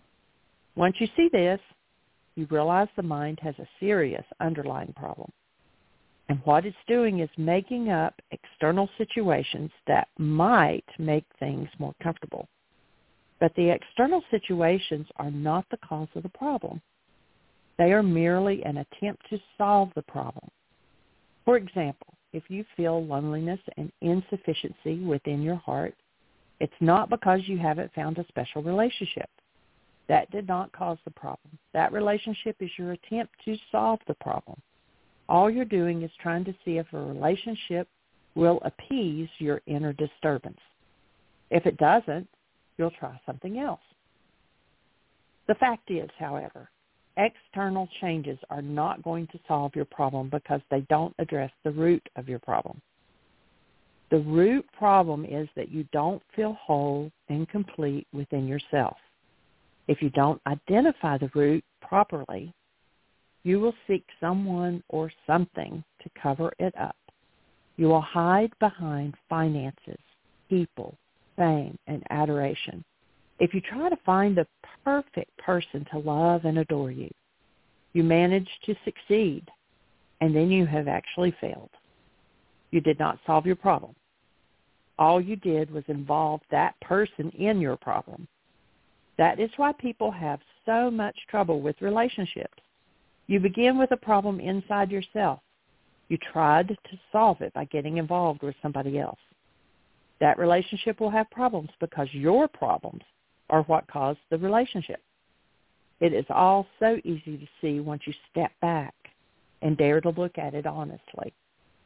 Once you see this, you realize the mind has a serious underlying problem. And what it's doing is making up external situations that might make things more comfortable. But the external situations are not the cause of the problem. They are merely an attempt to solve the problem. For example, if you feel loneliness and insufficiency within your heart, it's not because you haven't found a special relationship. That did not cause the problem. That relationship is your attempt to solve the problem. All you're doing is trying to see if a relationship will appease your inner disturbance. If it doesn't, you'll try something else. The fact is, however, external changes are not going to solve your problem because they don't address the root of your problem. The root problem is that you don't feel whole and complete within yourself. If you don't identify the root properly, you will seek someone or something to cover it up. You will hide behind finances, people, fame, and adoration. If you try to find the perfect person to love and adore you, you manage to succeed, and then you have actually failed. You did not solve your problem. All you did was involve that person in your problem. That is why people have so much trouble with relationships. You begin with a problem inside yourself. You tried to solve it by getting involved with somebody else. That relationship will have problems because your problems are what caused the relationship. It is all so easy to see once you step back and dare to look at it honestly.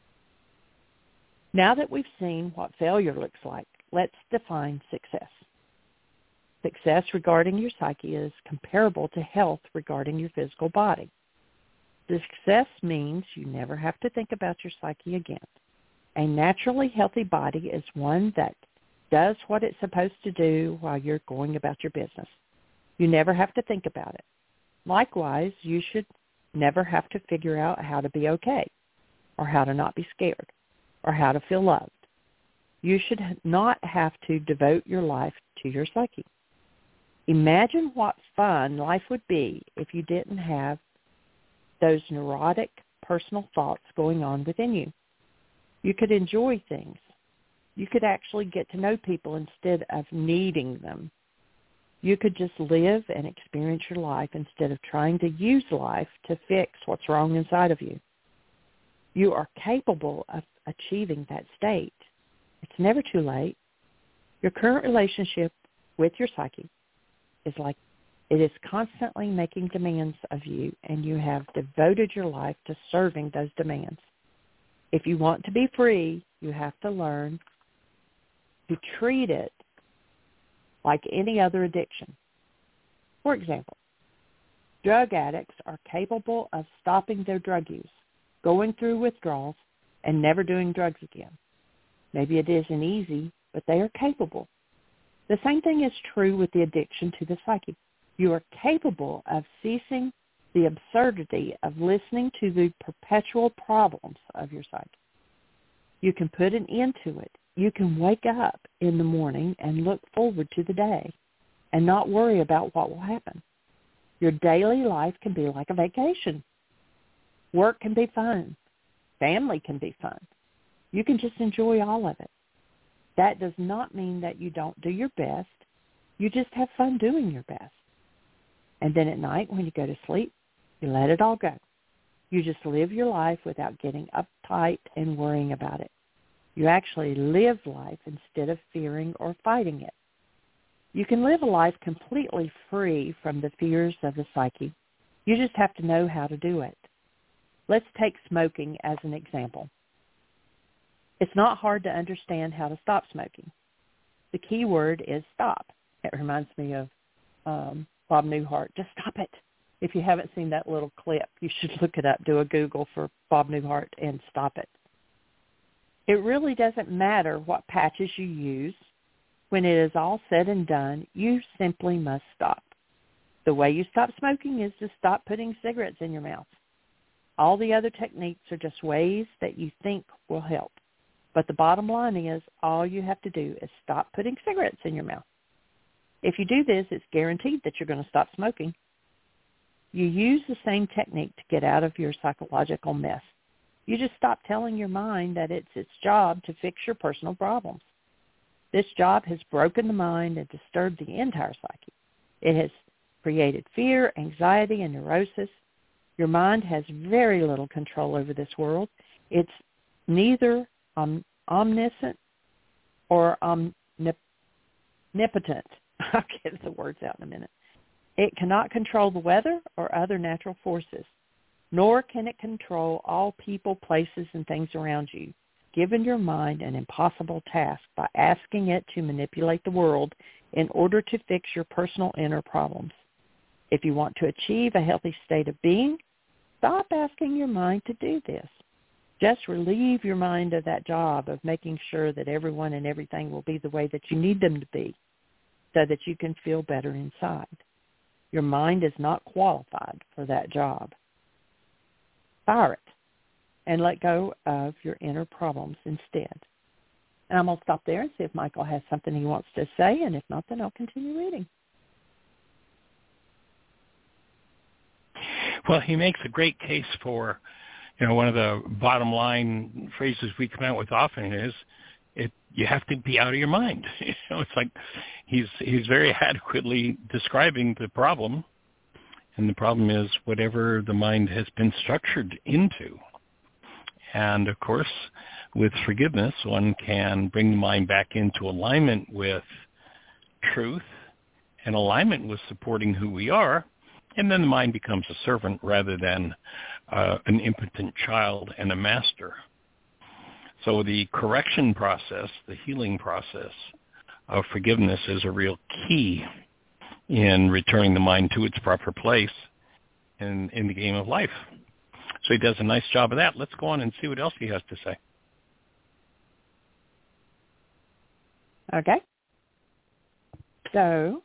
Now that we've seen what failure looks like, let's define success. Success regarding your psyche is comparable to health regarding your physical body. Success means you never have to think about your psyche again. A naturally healthy body is one that does what it's supposed to do while you're going about your business. You never have to think about it. Likewise, you should never have to figure out how to be okay, or how to not be scared, or how to feel loved. You should not have to devote your life to your psyche. Imagine what fun life would be if you didn't have those neurotic personal thoughts going on within you. You could enjoy things. You could actually get to know people instead of needing them. You could just live and experience your life instead of trying to use life to fix what's wrong inside of you. You are capable of achieving that state. It's never too late. Your current relationship with your psyche is like it is constantly making demands of you, and you have devoted your life to serving those demands. If you want to be free, you have to learn to treat it like any other addiction. For example, drug addicts are capable of stopping their drug use, going through withdrawals, and never doing drugs again. Maybe it isn't easy, but they are capable. The same thing is true with the addiction to the psyche. You are capable of ceasing the absurdity of listening to the perpetual problems of your psyche. You can put an end to it. You can wake up in the morning and look forward to the day and not worry about what will happen. Your daily life can be like a vacation. Work can be fun. Family can be fun. You can just enjoy all of it. That does not mean that you don't do your best. You just have fun doing your best. And then at night when you go to sleep, you let it all go. You just live your life without getting uptight and worrying about it. You actually live life instead of fearing or fighting it. You can live a life completely free from the fears of the psyche. You just have to know how to do it. Let's take smoking as an example. It's not hard to understand how to stop smoking. The key word is stop. It reminds me of Bob Newhart. Just stop it. If you haven't seen that little clip, you should look it up. Do a Google for Bob Newhart and stop it. It really doesn't matter what patches you use. When it is all said and done, you simply must stop. The way you stop smoking is to stop putting cigarettes in your mouth. All the other techniques are just ways that you think will help. But the bottom line is all you have to do is stop putting cigarettes in your mouth. If you do this, it's guaranteed that you're going to stop smoking. You use the same technique to get out of your psychological mess. You just stop telling your mind that it's its job to fix your personal problems. This job has broken the mind and disturbed the entire psyche. It has created fear, anxiety, and neurosis. Your mind has very little control over this world. It's neither omniscient or omnipotent. I'll get the words out in a minute. It cannot control the weather or other natural forces, nor can it control all people, places, and things around you. Given your mind an impossible task by asking it to manipulate the world in order to fix your personal inner problems. If you want to achieve a healthy state of being, stop asking your mind to do this. Just relieve your mind of that job of making sure that everyone and everything will be the way that you need them to be so that you can feel better inside. Your mind is not qualified for that job. Fire it and let go of your inner problems instead. And I'm going to stop there and see if Michael has something he wants to say, and if not, then I'll continue reading. Well, he makes a great case for, one of the bottom line phrases we come out with often is, you have to be out of your mind. It's like he's very adequately describing the problem, and the problem is whatever the mind has been structured into. And of course, with forgiveness, one can bring the mind back into alignment with truth and alignment with supporting who we are, and then the mind becomes a servant rather than an impotent child and a master. So the correction process, the healing process of forgiveness is a real key in returning the mind to its proper place in the game of life. So he does a nice job of that. Let's go on and see what else he has to say. Okay. So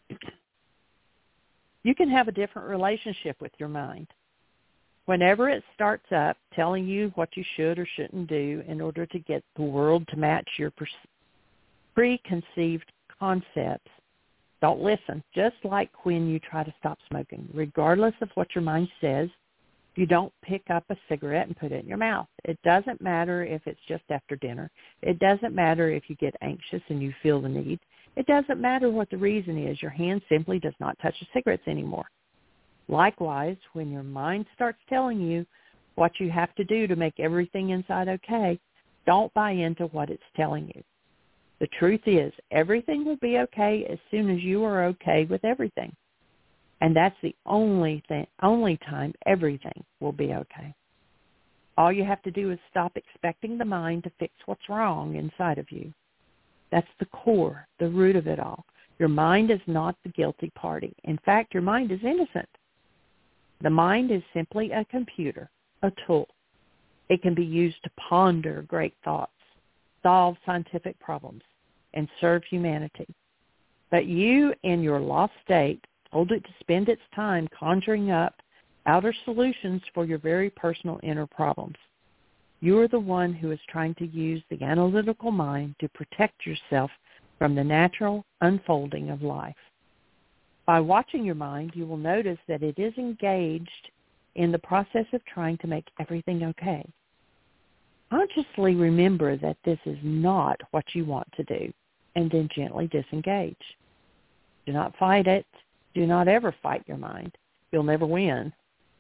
you can have a different relationship with your mind. Whenever it starts up telling you what you should or shouldn't do in order to get the world to match your preconceived concepts, don't listen. Just like when you try to stop smoking. Regardless of what your mind says, you don't pick up a cigarette and put it in your mouth. It doesn't matter if it's just after dinner. It doesn't matter if you get anxious and you feel the need. It doesn't matter what the reason is. Your hand simply does not touch the cigarettes anymore. Likewise, when your mind starts telling you what you have to do to make everything inside okay, don't buy into what it's telling you. The truth is, everything will be okay as soon as you are okay with everything. And that's the only time everything will be okay. All you have to do is stop expecting the mind to fix what's wrong inside of you. That's the core, the root of it all. Your mind is not the guilty party. In fact, your mind is innocent. The mind is simply a computer, a tool. It can be used to ponder great thoughts, solve scientific problems, and serve humanity. But you, in your lost state, told it to spend its time conjuring up outer solutions for your very personal inner problems. You are the one who is trying to use the analytical mind to protect yourself from the natural unfolding of life. By watching your mind, you will notice that it is engaged in the process of trying to make everything okay. Consciously remember that this is not what you want to do, and then gently disengage. Do not fight it. Do not ever fight your mind. You'll never win.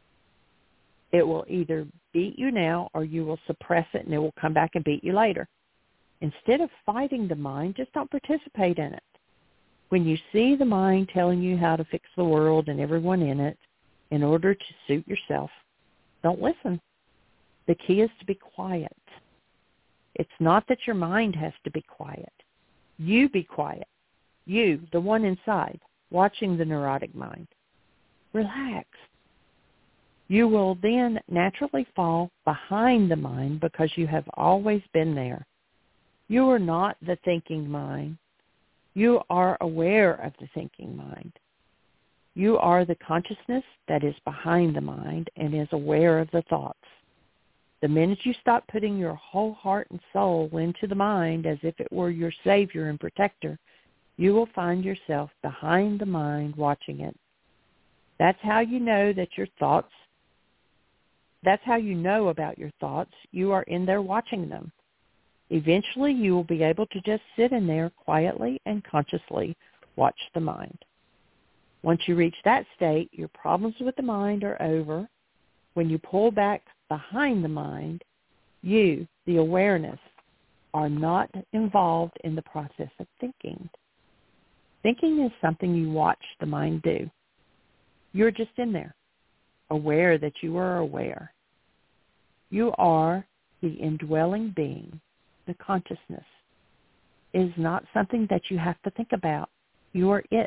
It will either beat you now or you will suppress it and it will come back and beat you later. Instead of fighting the mind, just don't participate in it. When you see the mind telling you how to fix the world and everyone in it in order to suit yourself, don't listen. The key is to be quiet. It's not that your mind has to be quiet. You be quiet. You, the one inside, watching the neurotic mind. Relax. You will then naturally fall behind the mind because you have always been there. You are not the thinking mind. You are aware of the thinking mind. You are the consciousness that is behind the mind and is aware of the thoughts. The minute you stop putting your whole heart and soul into the mind as if it were your savior and protector, you will find yourself behind the mind watching it. That's how you know that your thoughts, that's how you know about your thoughts. You are in there watching them. Eventually, you will be able to just sit in there quietly and consciously watch the mind. Once you reach that state, your problems with the mind are over. When you pull back behind the mind, you, the awareness, are not involved in the process of thinking. Thinking is something you watch the mind do. You're just in there, aware that you are aware. You are the indwelling being, the consciousness. It is not something that you have to think about. You are it.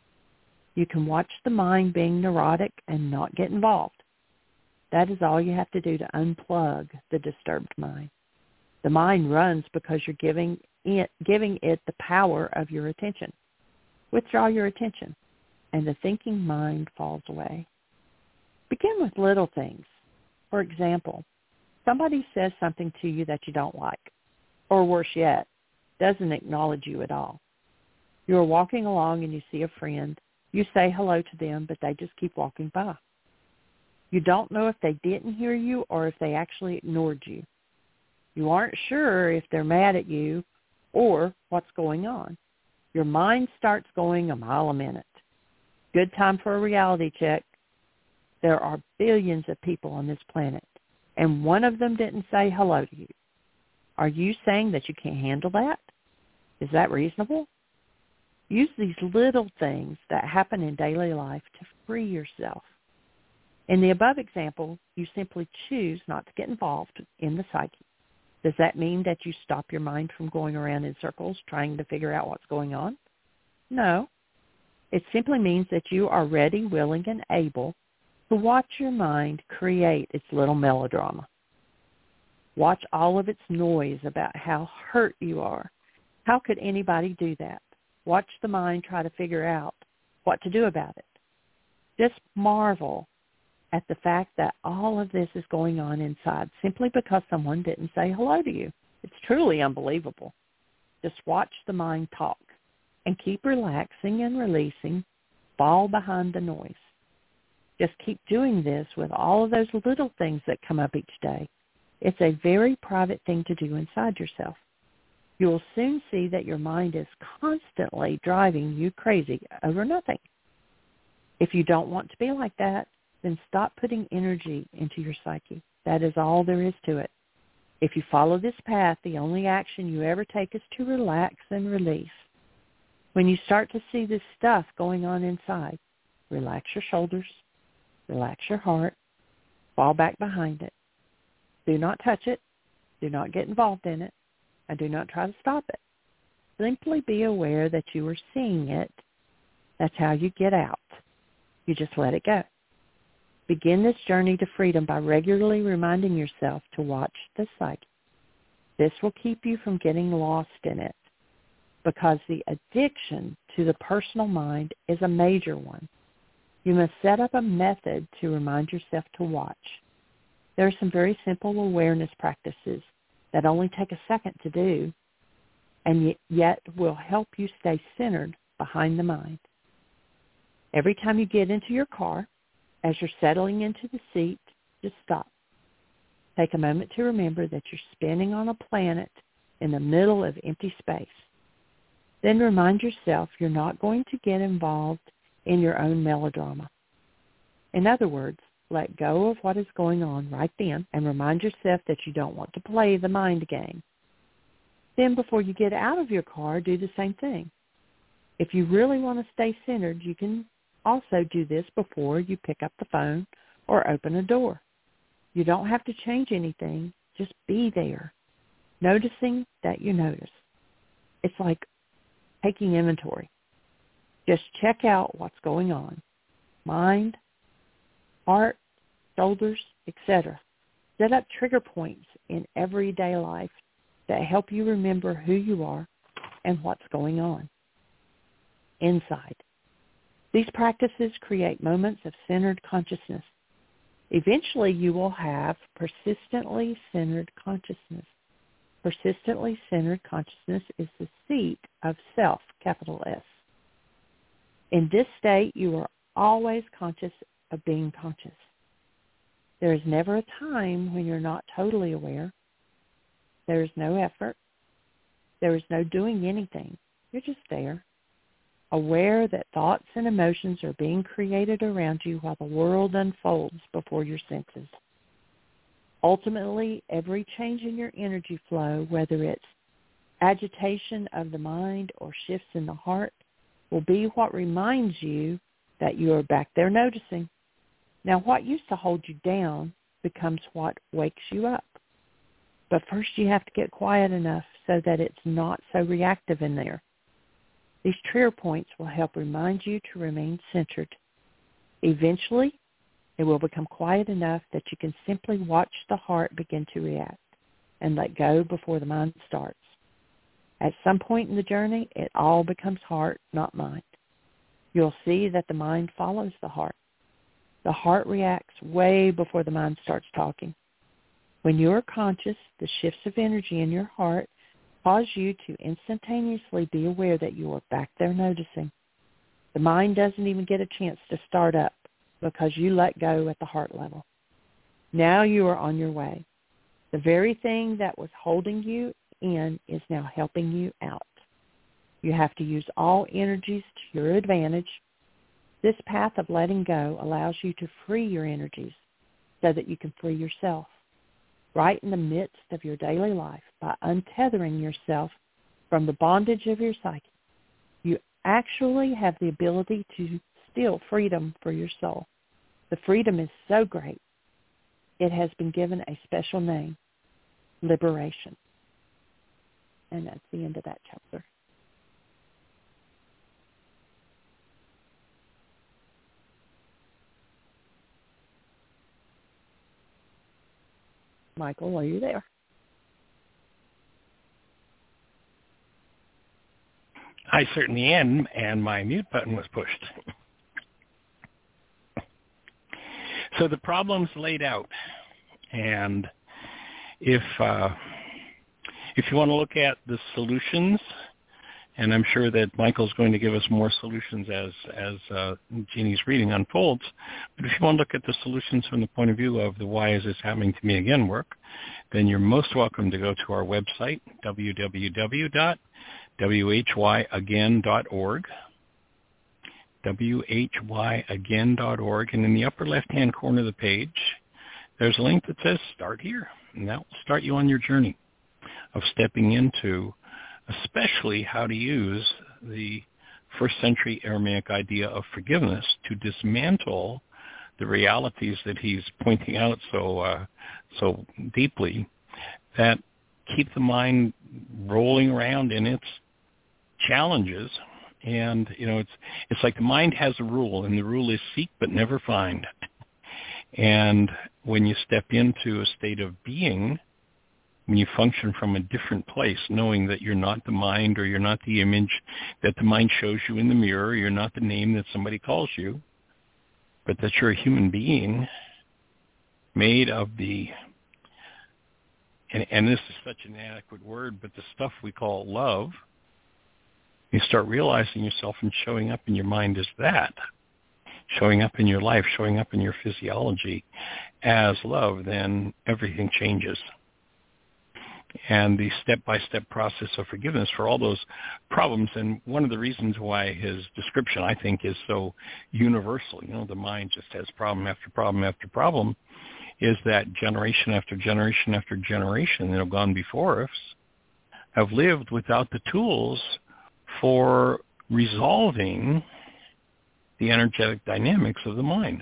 You can watch the mind being neurotic and not get involved. That is all you have to do to unplug the disturbed mind. The mind runs because you're giving it the power of your attention. Withdraw your attention, and the thinking mind falls away. Begin with little things. For example, somebody says something to you that you don't like, or worse yet, doesn't acknowledge you at all. You're walking along and you see a friend. You say hello to them, but they just keep walking by. You don't know if they didn't hear you or if they actually ignored you. You aren't sure if they're mad at you or what's going on. Your mind starts going a mile a minute. Good time for a reality check. There are billions of people on this planet, and one of them didn't say hello to you. Are you saying that you can't handle that? Is that reasonable? Use these little things that happen in daily life to free yourself. In the above example, you simply choose not to get involved in the psyche. Does that mean that you stop your mind from going around in circles trying to figure out what's going on? No. It simply means that you are ready, willing, and able to watch your mind create its little melodrama. Watch all of its noise about how hurt you are. How could anybody do that? Watch the mind try to figure out what to do about it. Just marvel at the fact that all of this is going on inside simply because someone didn't say hello to you. It's truly unbelievable. Just watch the mind talk and keep relaxing and releasing. Fall behind the noise. Just keep doing this with all of those little things that come up each day. It's a very private thing to do inside yourself. You will soon see that your mind is constantly driving you crazy over nothing. If you don't want to be like that, then stop putting energy into your psyche. That is all there is to it. If you follow this path, the only action you ever take is to relax and release. When you start to see this stuff going on inside, relax your shoulders, relax your heart, fall back behind it. Do not touch it. Do not get involved in it. And do not try to stop it. Simply be aware that you are seeing it. That's how you get out. You just let it go. Begin this journey to freedom by regularly reminding yourself to watch the psyche. This will keep you from getting lost in it, because the addiction to the personal mind is a major one. You must set up a method to remind yourself to watch. There are some very simple awareness practices that only take a second to do, and yet will help you stay centered behind the mind. Every time you get into your car, as you're settling into the seat, just stop. Take a moment to remember that you're spinning on a planet in the middle of empty space. Then remind yourself you're not going to get involved in your own melodrama. In other words, let go of what is going on right then and remind yourself that you don't want to play the mind game. Then before you get out of your car, do the same thing. If you really want to stay centered, you can also do this before you pick up the phone or open a door. You don't have to change anything. Just be there, noticing that you notice. It's like taking inventory. Just check out what's going on. Mind, heart, shoulders, etc. Set up trigger points in everyday life that help you remember who you are and what's going on inside. These practices create moments of centered consciousness. Eventually, you will have persistently centered consciousness. Persistently centered consciousness is the seat of self, capital S. In this state, you are always conscious of being conscious. There is never a time when you're not totally aware. There is no effort, There is no doing anything. You're just there, aware that thoughts and emotions are being created around you while the world unfolds before your senses. Ultimately, every change in your energy flow, whether it's agitation of the mind or shifts in the heart, will be what reminds you that you are back there noticing. Now, what used to hold you down becomes what wakes you up. But first you have to get quiet enough so that it's not so reactive in there. These trigger points will help remind you to remain centered. Eventually, it will become quiet enough that you can simply watch the heart begin to react and let go before the mind starts. At some point in the journey, it all becomes heart, not mind. You'll see that the mind follows the heart. The heart reacts way before the mind starts talking. When you are conscious, the shifts of energy in your heart cause you to instantaneously be aware that you are back there noticing. The mind doesn't even get a chance to start up because you let go at the heart level. Now you are on your way. The very thing that was holding you in is now helping you out. You have to use all energies to your advantage. This path of letting go allows you to free your energies so that you can free yourself. Right in the midst of your daily life, by untethering yourself from the bondage of your psyche, you actually have the ability to steal freedom for your soul. The freedom is so great, it has been given a special name, liberation. And that's the end of that chapter. Michael, are you there? I certainly am, and my mute button was pushed. So the problem's laid out, and if you want to look at the solutions, and I'm sure that Michael's going to give us more solutions as Jeannie's reading unfolds, but if you want to look at the solutions from the point of view of the why is this happening to me again work, then you're most welcome to go to our website, www.whyagain.org, whyagain.org, and in the upper left-hand corner of the page, there's a link that says Start Here, and that will start you on your journey of stepping into especially how to use the first century Aramaic idea of forgiveness to dismantle the realities that he's pointing out so deeply that keep the mind rolling around in its challenges. And, it's like the mind has a rule, and the rule is seek but never find. And when you step into a state of being, when you function from a different place, knowing that you're not the mind or you're not the image that the mind shows you in the mirror, you're not the name that somebody calls you, but that you're a human being made of the, and this is such an inadequate word, but the stuff we call love, you start realizing yourself and showing up in your mind as that, showing up in your life, showing up in your physiology as love, then everything changes. And the step-by-step process of forgiveness for all those problems, and one of the reasons why his description, I think, is so universal, the mind just has problem after problem after problem, is that generation after generation after generation that have gone before us have lived without the tools for resolving the energetic dynamics of the mind.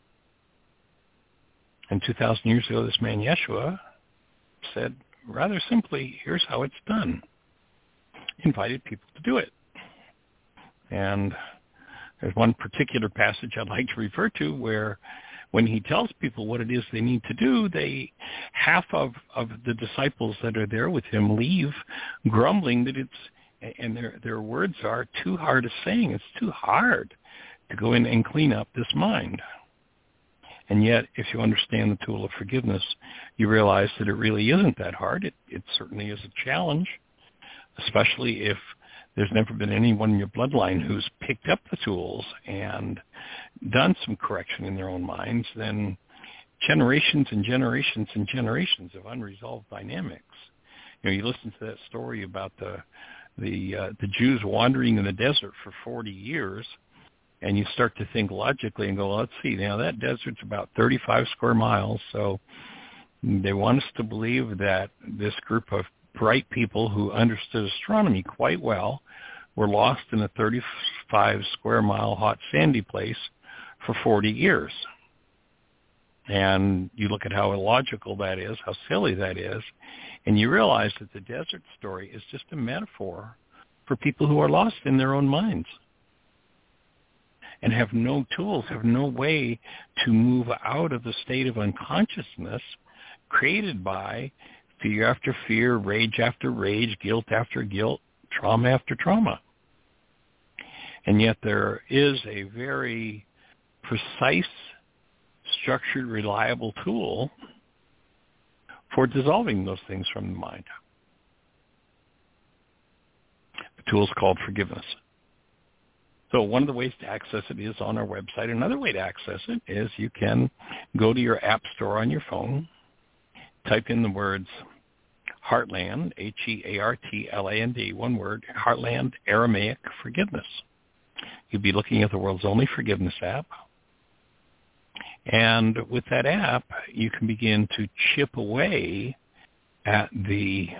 And 2,000 years ago, this man Yeshua said, rather simply, here's how it's done. Invited people to do it. And there's one particular passage I'd like to refer to where when he tells people what it is they need to do, half of the disciples that are there with him leave grumbling that and their words are too hard a saying. It's too hard to go in and clean up this mind. And yet, if you understand the tool of forgiveness, you realize that it really isn't that hard. It certainly is a challenge, especially if there's never been anyone in your bloodline who's picked up the tools and done some correction in their own minds. Then generations and generations and generations of unresolved dynamics You listen to that story about the Jews wandering in the desert for 40 years, and you start to think logically and go, well, let's see, now that desert's about 35 square miles, so they want us to believe that this group of bright people who understood astronomy quite well were lost in a 35 square mile hot sandy place for 40 years. And you look at how illogical that is, how silly that is, and you realize that the desert story is just a metaphor for people who are lost in their own minds and have no tools, have no way to move out of the state of unconsciousness created by fear after fear, rage after rage, guilt after guilt, trauma after trauma. And yet there is a very precise, structured, reliable tool for dissolving those things from the mind. The tool is called forgiveness. So one of the ways to access it is on our website. Another way to access it is you can go to your app store on your phone, type in the words Heartland, Heartland, one word, Heartland Aramaic Forgiveness. You'll be looking at the world's only forgiveness app. And with that app, you can begin to chip away at the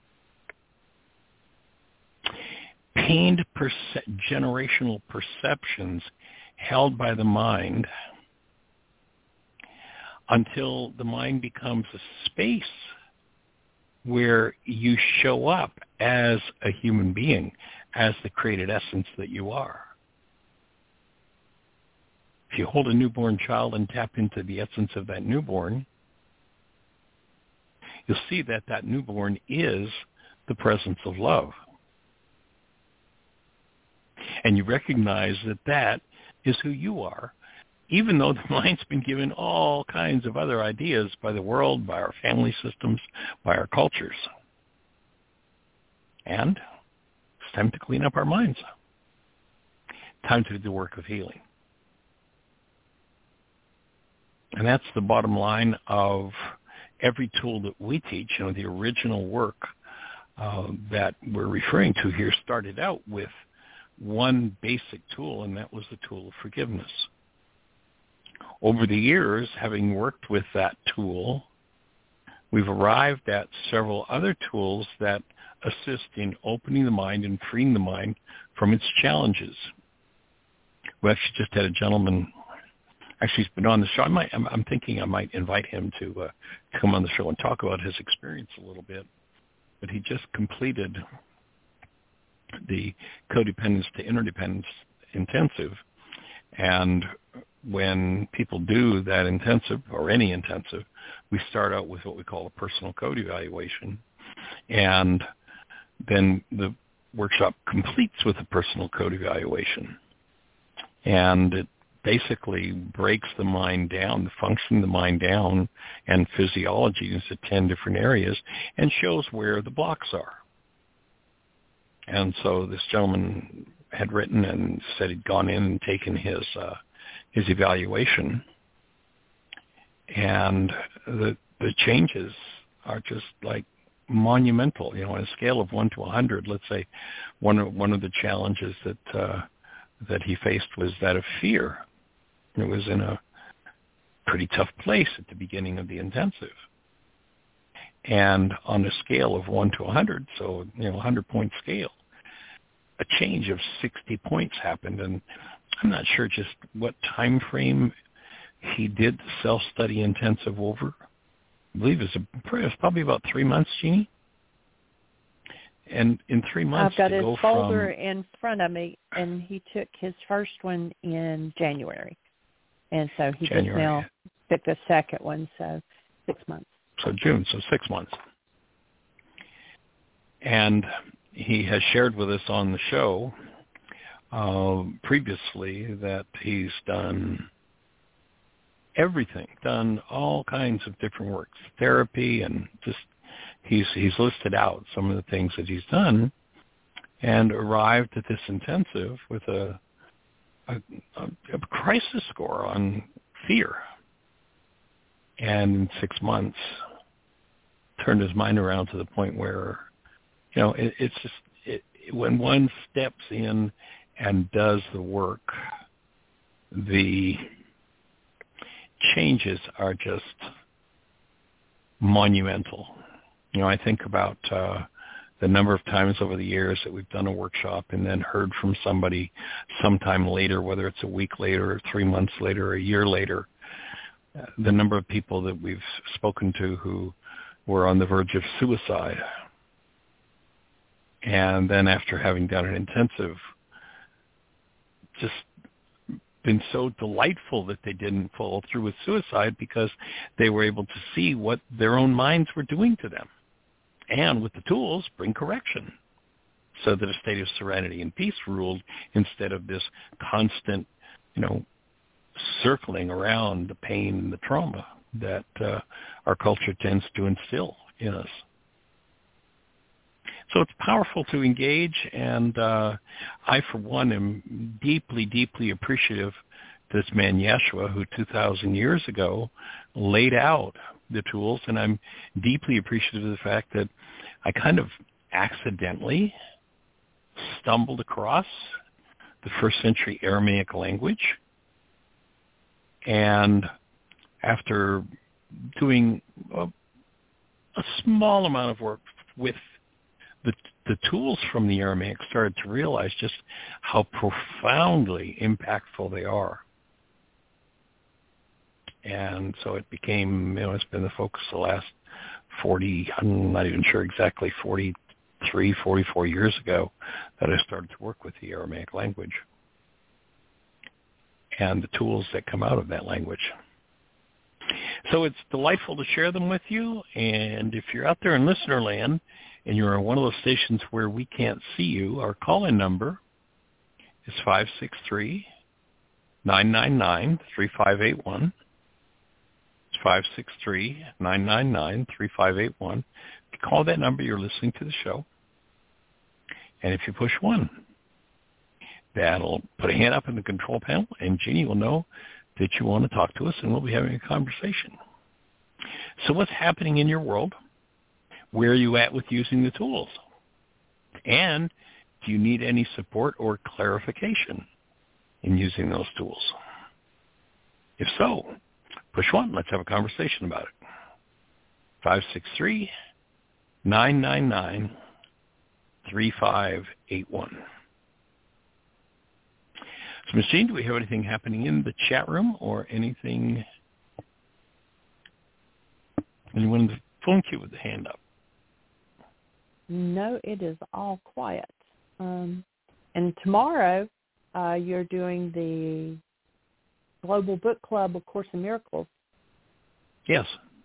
pained generational perceptions held by the mind until the mind becomes a space where you show up as a human being, as the created essence that you are. If you hold a newborn child and tap into the essence of that newborn, you'll see that that newborn is the presence of love. And you recognize that that is who you are, even though the mind's been given all kinds of other ideas by the world, by our family systems, by our cultures. And it's time to clean up our minds. Time to do the work of healing. And that's the bottom line of every tool that we teach. The original work that we're referring to here started out with one basic tool, and that was the tool of forgiveness. Over the years, having worked with that tool, we've arrived at several other tools that assist in opening the mind and freeing the mind from its challenges. We actually just had a gentleman, actually he's been on the show. I'm thinking I might invite him to come on the show and talk about his experience a little bit. But he just completed the Codependence to Interdependence intensive. And when people do that intensive, or any intensive, we start out with what we call a personal code evaluation. And then the workshop completes with a personal code evaluation. And it basically breaks the mind down, the function of the mind down, and physiology into 10 different areas, and shows where the blocks are. And so this gentleman had written and said he'd gone in and taken his evaluation, and the changes are just like monumental. On a scale of 1 to 100, let's say one of the challenges that he faced was that of fear. It was in a pretty tough place at the beginning of the intensive. And on a scale of 1 to 100, so 100-point scale, a change of 60 points happened. And I'm not sure just what time frame he did the self-study intensive over. I believe it was probably about 3 months, Jeannie. And in 3 months, I've got his folder in front of me, and he took his first one in January. And so he just now took the second one, so 6 months. So June, so 6 months. And he has shared with us on the show previously that he's done everything, done all kinds of different works, therapy, and just he's listed out some of the things that he's done, and arrived at this intensive with a crisis score on fear. And in 6 months, turned his mind around to the point where, it's just when one steps in and does the work, the changes are just monumental. I think about the number of times over the years that we've done a workshop and then heard from somebody sometime later, whether it's a week later or 3 months later or a year later, the number of people that we've spoken to who were on the verge of suicide. And then after having done an intensive, just been so delightful that they didn't follow through with suicide because they were able to see what their own minds were doing to them. And with the tools, bring correction so that a state of serenity and peace ruled instead of this constant, circling around the pain and the trauma that our culture tends to instill in us. So it's powerful to engage, and I, for one, am deeply, deeply appreciative to this man, Yeshua, who 2,000 years ago laid out the tools, and I'm deeply appreciative of the fact that I kind of accidentally stumbled across the first century Aramaic language, and after doing a small amount of work with the tools from the Aramaic, started to realize just how profoundly impactful they are. And so it became, it's been the focus of the last 40, I'm not even sure exactly, 43, 44 years ago that I started to work with the Aramaic language and the tools that come out of that language. So it's delightful to share them with you. And if you're out there in listener land and you're on one of those stations where we can't see you, our call-in number is 563-999-3581. It's 563-999-3581. If you call that number, you're listening to the show. And if you push 1, that'll put a hand up in the control panel, and Jeannie will know that you want to talk to us, and we'll be having a conversation. So what's happening in your world? Where are you at with using the tools? And do you need any support or clarification in using those tools? If so, push 1. Let's have a conversation about it. 563-999-3581. So, Ms. Jean, do we have anything happening in the chat room or anyone in the phone queue with the hand up? No, it is all quiet. And tomorrow you're doing the Global Book Club, A Course in Miracles. Yes.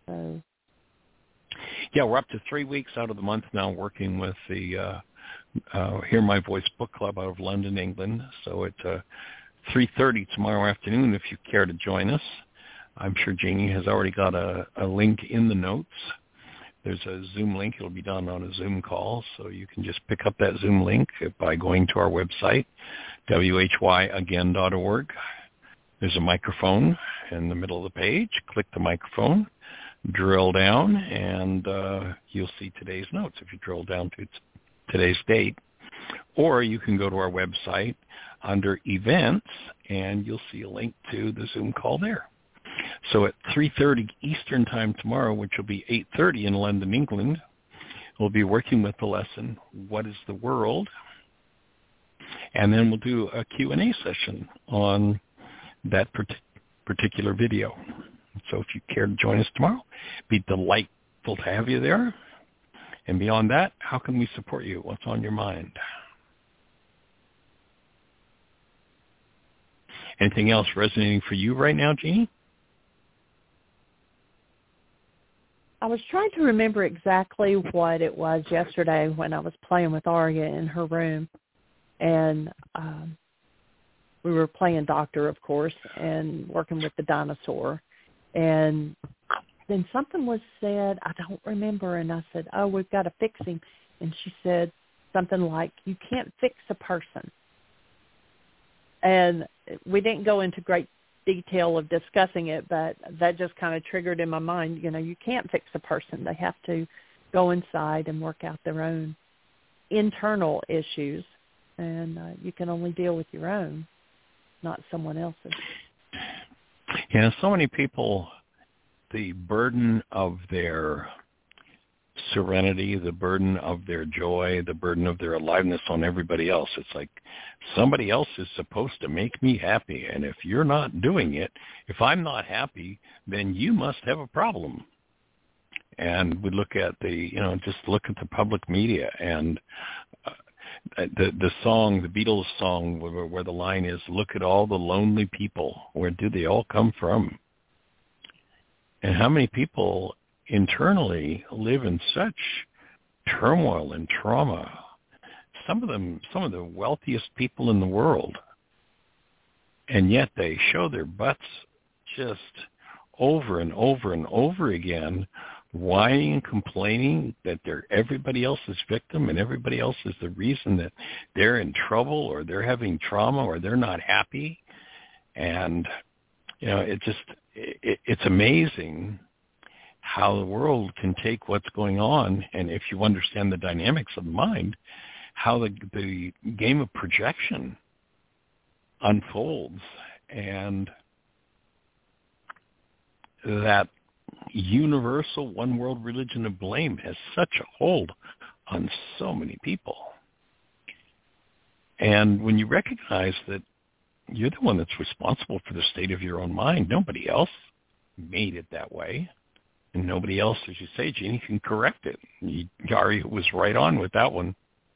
Yeah, we're up to 3 weeks out of the month now working with the Hear My Voice Book Club out of London, England. So it's 3:30 tomorrow afternoon if you care to join us. I'm sure Jeannie has already got a link in the notes. There's a Zoom link. It'll be done on a Zoom call, so you can just pick up that Zoom link by going to our website, whyagain.org. There's a microphone in the middle of the page. Click the microphone, drill down, and you'll see today's notes if you drill down to today's date. Or you can go to our website under events, and you'll see a link to the Zoom call there. So at 3:30 Eastern Time tomorrow, which will be 8:30 in London, England, we'll be working with the lesson, What is the World? And then we'll do a Q&A session on that particular video. So if you care to join us tomorrow, it'd be delightful to have you there. And beyond that, how can we support you? What's on your mind? Anything else resonating for you right now, Jeannie? I was trying to remember exactly what it was yesterday when I was playing with Arya in her room. And we were playing doctor, of course, and working with the dinosaur. And then something was said, I don't remember, and I said, oh, we've got to fix him. And she said something like, you can't fix a person. And we didn't go into great detail of discussing it, but that just kind of triggered in my mind, you can't fix a person. They have to go inside and work out their own internal issues, and you can only deal with your own, not someone else's. Yeah, so many people, the burden of their serenity, the burden of their joy, the burden of their aliveness on everybody else. It's like somebody else is supposed to make me happy, and if you're not doing it, if I'm not happy, then you must have a problem. And we look at just look at the public media and the song, the Beatles song, where the line is, "Look at all the lonely people. Where do they all come from?" And how many people internally live in such turmoil and trauma? Some of the wealthiest people in the world, and yet they show their butts just over and over and over again, whining and complaining that they're everybody else's victim and everybody else is the reason that they're in trouble or they're having trauma or they're not happy. And it's amazing how the world can take what's going on, and if you understand the dynamics of the mind, how the game of projection unfolds, and that universal one world religion of blame has such a hold on so many people. And when you recognize that you're the one that's responsible for the state of your own mind, nobody else made it that way, and nobody else, as you say, Jeannie, can correct it. Yari was right on with that one.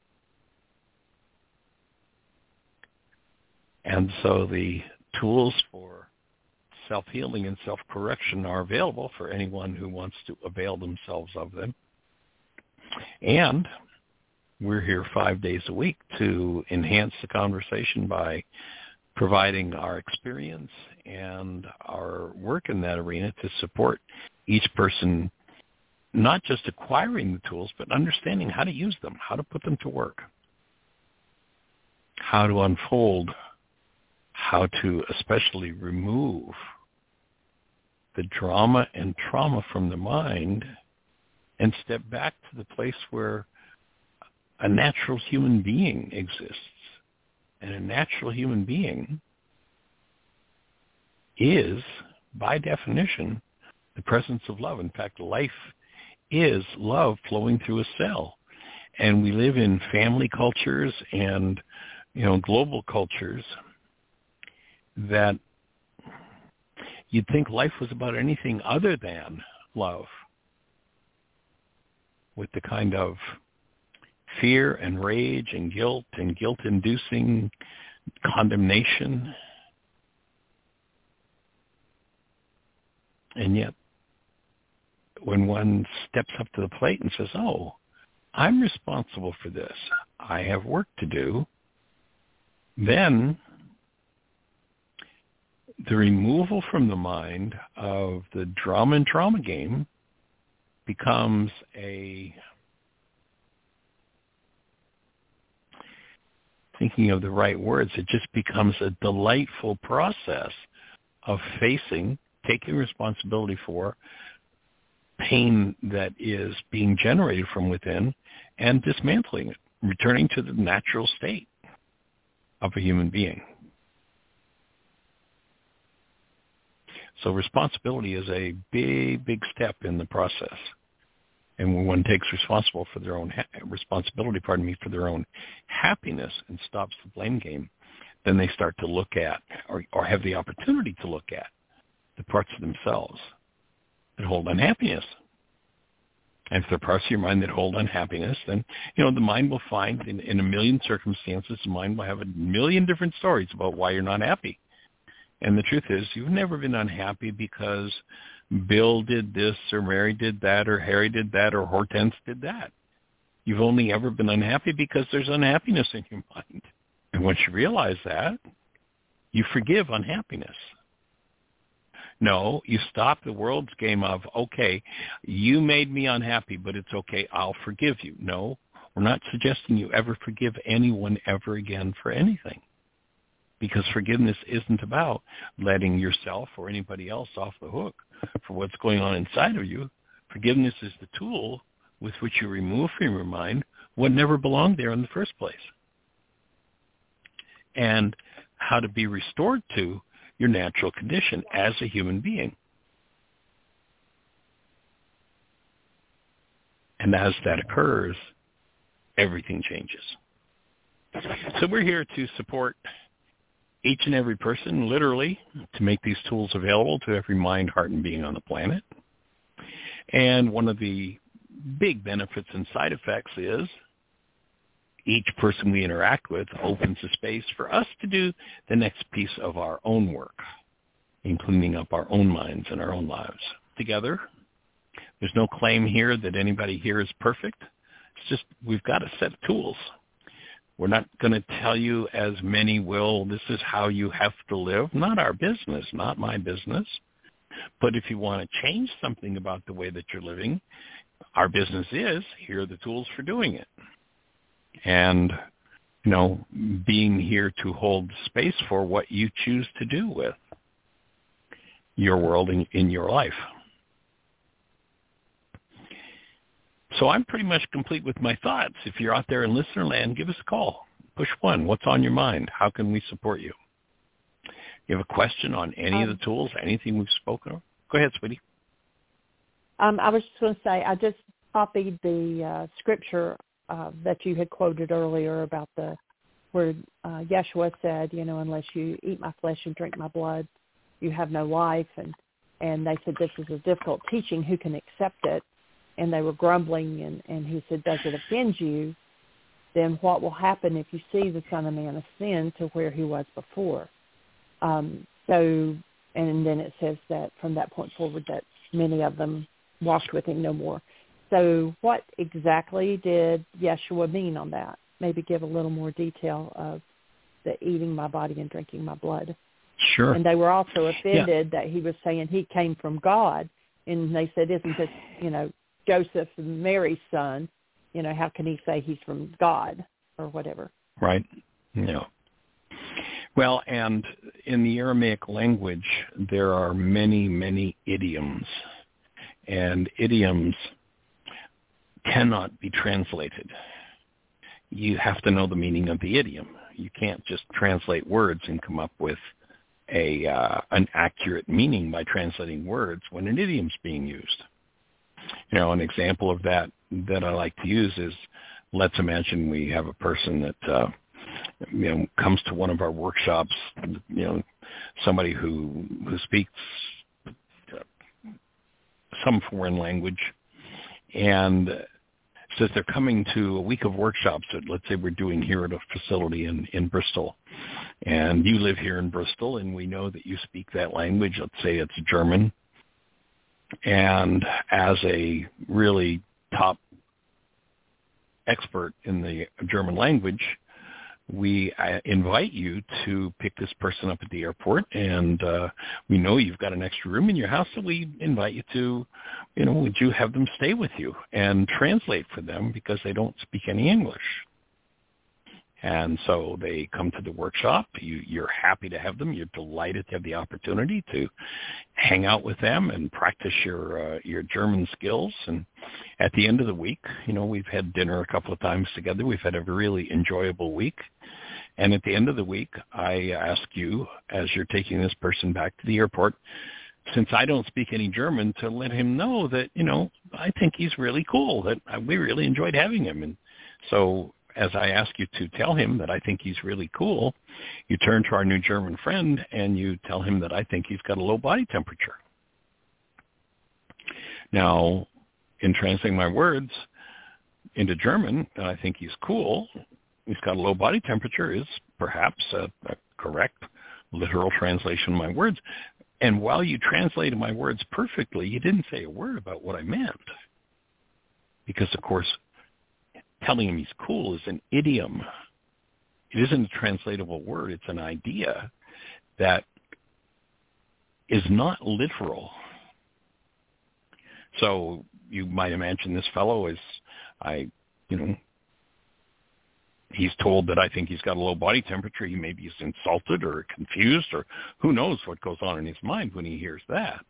And so the tools for self-healing and self-correction are available for anyone who wants to avail themselves of them. And we're here 5 days a week to enhance the conversation by providing our experience and our work in that arena to support each person, not just acquiring the tools, but understanding how to use them, how to put them to work, how to unfold, how to especially remove the drama and trauma from the mind and step back to the place where a natural human being exists. And a natural human being is, by definition, the presence of love. In fact, life is love flowing through a cell. And we live in family cultures and, global cultures that you'd think life was about anything other than love, with the kind of fear and rage and guilt-inducing condemnation. And yet, when one steps up to the plate and says, "Oh, I'm responsible for this. I have work to do," then the removal from the mind of the drama and trauma game becomes thinking of the right words, it just becomes a delightful process of taking responsibility for pain that is being generated from within and dismantling it, returning to the natural state of a human being. So responsibility is a big, big step in the process. And when one takes responsibility for their own happiness and stops the blame game, then they start to look at or have the opportunity to look at the parts of themselves that hold unhappiness. And if there are parts of your mind that hold unhappiness, then, the mind will find in a million circumstances, the mind will have a million different stories about why you're not happy. And the truth is, you've never been unhappy because Bill did this, or Mary did that, or Harry did that, or Hortense did that. You've only ever been unhappy because there's unhappiness in your mind. And once you realize that, you forgive unhappiness. No, you stop the world's game of, okay, you made me unhappy, but it's okay, I'll forgive you. No, we're not suggesting you ever forgive anyone ever again for anything. because forgiveness isn't about letting yourself or anybody else off the hook for what's going on inside of you. Forgiveness is the tool with which you remove from your mind what never belonged there in the first place, and how to be restored to your natural condition as a human being. And as that occurs, everything changes. So we're here to support each and every person, literally, to make these tools available to every mind, heart, and being on the planet. And one of the big benefits and side effects is each person we interact with opens a space for us to do the next piece of our own work in cleaning up our own minds and our own lives together. There's no claim here that anybody here is perfect. It's just we've got a set of tools. We're not going to tell you, as many will, this is how you have to live. Not our business, not my business. But if you want to change something about the way that you're living, our business is, here are the tools for doing it. And, being here to hold space for what you choose to do with your world in your life. So I'm pretty much complete with my thoughts. If you're out there in listener land, give us a call. Push 1. What's on your mind? How can we support you? You have a question on any of the tools, anything we've spoken of? Go ahead, sweetie. I was just going to say, I just copied the scripture that you had quoted earlier about where Yeshua said, unless you eat my flesh and drink my blood, you have no life. And they said, this is a difficult teaching. Who can accept it? And they were grumbling, and he said, does it offend you? Then what will happen if you see the Son of Man ascend to where he was before? And then it says that from that point forward that many of them walked with him no more. So what exactly did Yeshua mean on that? Maybe give a little more detail of the eating my body and drinking my blood. Sure. And they were also offended that he was saying he came from God. And they said, isn't this, Joseph and Mary's son, how can he say he's from God or whatever? Right. No. Well, and in the Aramaic language, there are many, many idioms, and idioms cannot be translated. You have to know the meaning of the idiom. You can't just translate words and come up with an accurate meaning by translating words when an idiom's being used. An example of that I like to use is, let's imagine we have a person that comes to one of our workshops, somebody who speaks some foreign language, and says they're coming to a week of workshops that, let's say, we're doing here at a facility in Bristol. And you live here in Bristol, and we know that you speak that language. Let's say it's German. And as a really top expert in the German language, we invite you to pick this person up at the airport, and we know you've got an extra room in your house, so we invite you to, would you have them stay with you and translate for them because they don't speak any English. And so they come to the workshop. You're happy to have them. You're delighted to have the opportunity to hang out with them and practice your German skills. And at the end of the week, we've had dinner a couple of times together. We've had a really enjoyable week. And at the end of the week, I ask you, as you're taking this person back to the airport, since I don't speak any German, to let him know that, I think he's really cool, that we really enjoyed having him. And so as I ask you to tell him that I think he's really cool, you turn to our new German friend and you tell him that I think he's got a low body temperature. Now, in translating my words into German, that I think he's cool, he's got a low body temperature is perhaps a correct literal translation of my words. And while you translated my words perfectly, you didn't say a word about what I meant. Because, of course, telling him he's cool is an idiom. It isn't a translatable word. It's an idea that is not literal. So you might imagine this fellow as he's told that I think he's got a low body temperature. He maybe is insulted or confused, or who knows what goes on in his mind when he hears that.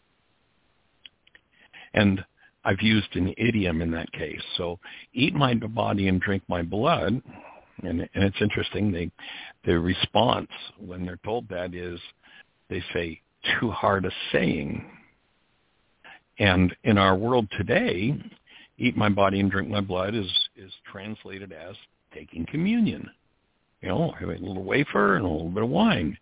And I've used an idiom in that case. So eat my body and drink my blood. And it's interesting. The response when they're told that is they say, too hard a saying. And in our world today, eat my body and drink my blood is translated as taking communion. You know, a little wafer and a little bit of wine.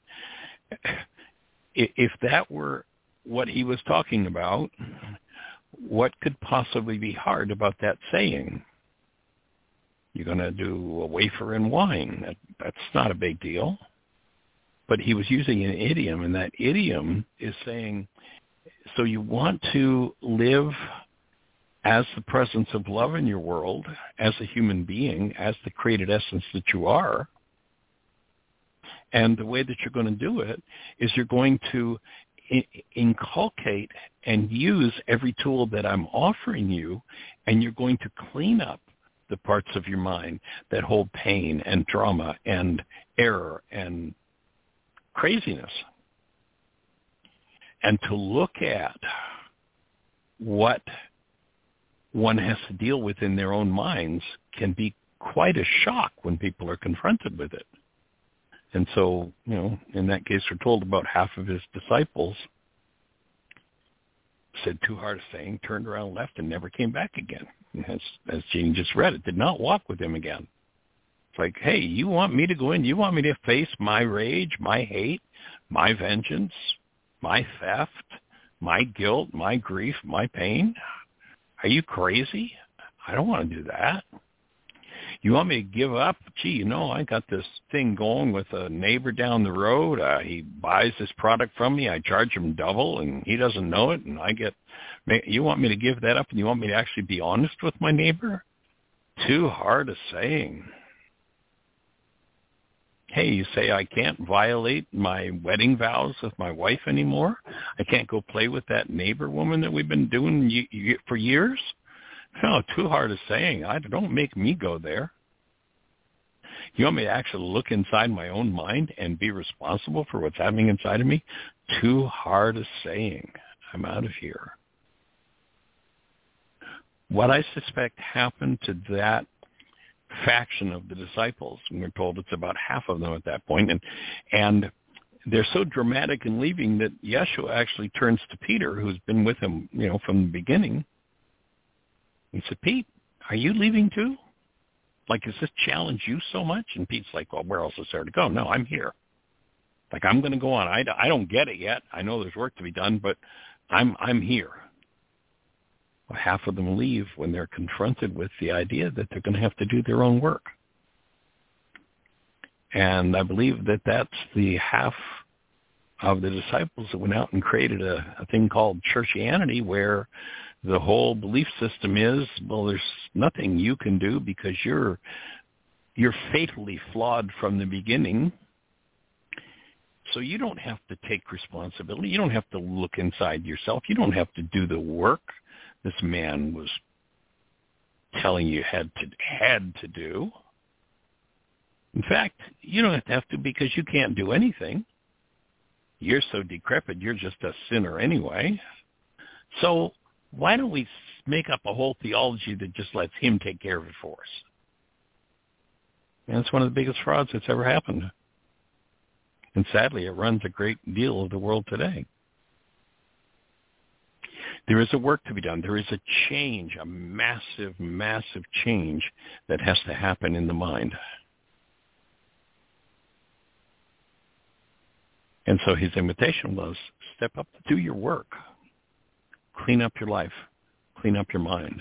If that were what he was talking about, what could possibly be hard about that saying? You're going to do a wafer and wine. That's not a big deal. But he was using an idiom, and that idiom is saying, so you want to live as the presence of love in your world, as a human being, as the created essence that you are. And the way that you're going to do it is you're going to inculcate and use every tool that I'm offering you, and you're going to clean up the parts of your mind that hold pain and drama and error and craziness. And to look at what one has to deal with in their own minds can be quite a shock when people are confronted with it. And so, you know, in that case, we're told about half of his disciples said too hard a saying, turned around, left, and never came back again. As Jean just read, it did not walk with him again. It's like, hey, you want me to go in? You want me to face my rage, my hate, my vengeance, my theft, my guilt, my grief, my pain? Are you crazy? I don't want to do that. You want me to give up? Gee, you know, I got this thing going with a neighbor down the road. He buys this product from me. I charge him double, and he doesn't know it, and I get... You want me to give that up, and you want me to actually be honest with my neighbor? Too hard a saying. Hey, you say I can't violate my wedding vows with my wife anymore? I can't go play with that neighbor woman that we've been doing for years? No, too hard a saying. Don't make me go there. You want me to actually look inside my own mind and be responsible for what's happening inside of me? Too hard a saying. I'm out of here. What I suspect happened to that faction of the disciples, and we're told it's about half of them at that point, and they're so dramatic in leaving that Yeshua actually turns to Peter, who's been with him, you know, from the beginning. He said, Pete, are you leaving too? Like, does this challenge you so much? And Pete's like, well, where else is there to go? No, I'm here. Like, I'm going to go on. I don't get it yet. I know there's work to be done, but I'm here. Well, half of them leave when they're confronted with the idea that they're going to have to do their own work. And I believe that that's the half of the disciples that went out and created a thing called churchianity, where the whole belief system is, well, there's nothing you can do because you're fatally flawed from the beginning. So you don't have to take responsibility. You don't have to look inside yourself. You don't have to do the work this man was telling you had to do. In fact, you don't have to because you can't do anything. You're so decrepit, you're just a sinner anyway. So why don't we make up a whole theology that just lets him take care of it for us? And it's one of the biggest frauds that's ever happened. And sadly, it runs a great deal of the world today. There is a work to be done. There is a change, a massive, massive change that has to happen in the mind. And so his invitation was, step up, do your work. Clean up your life. Clean up your mind.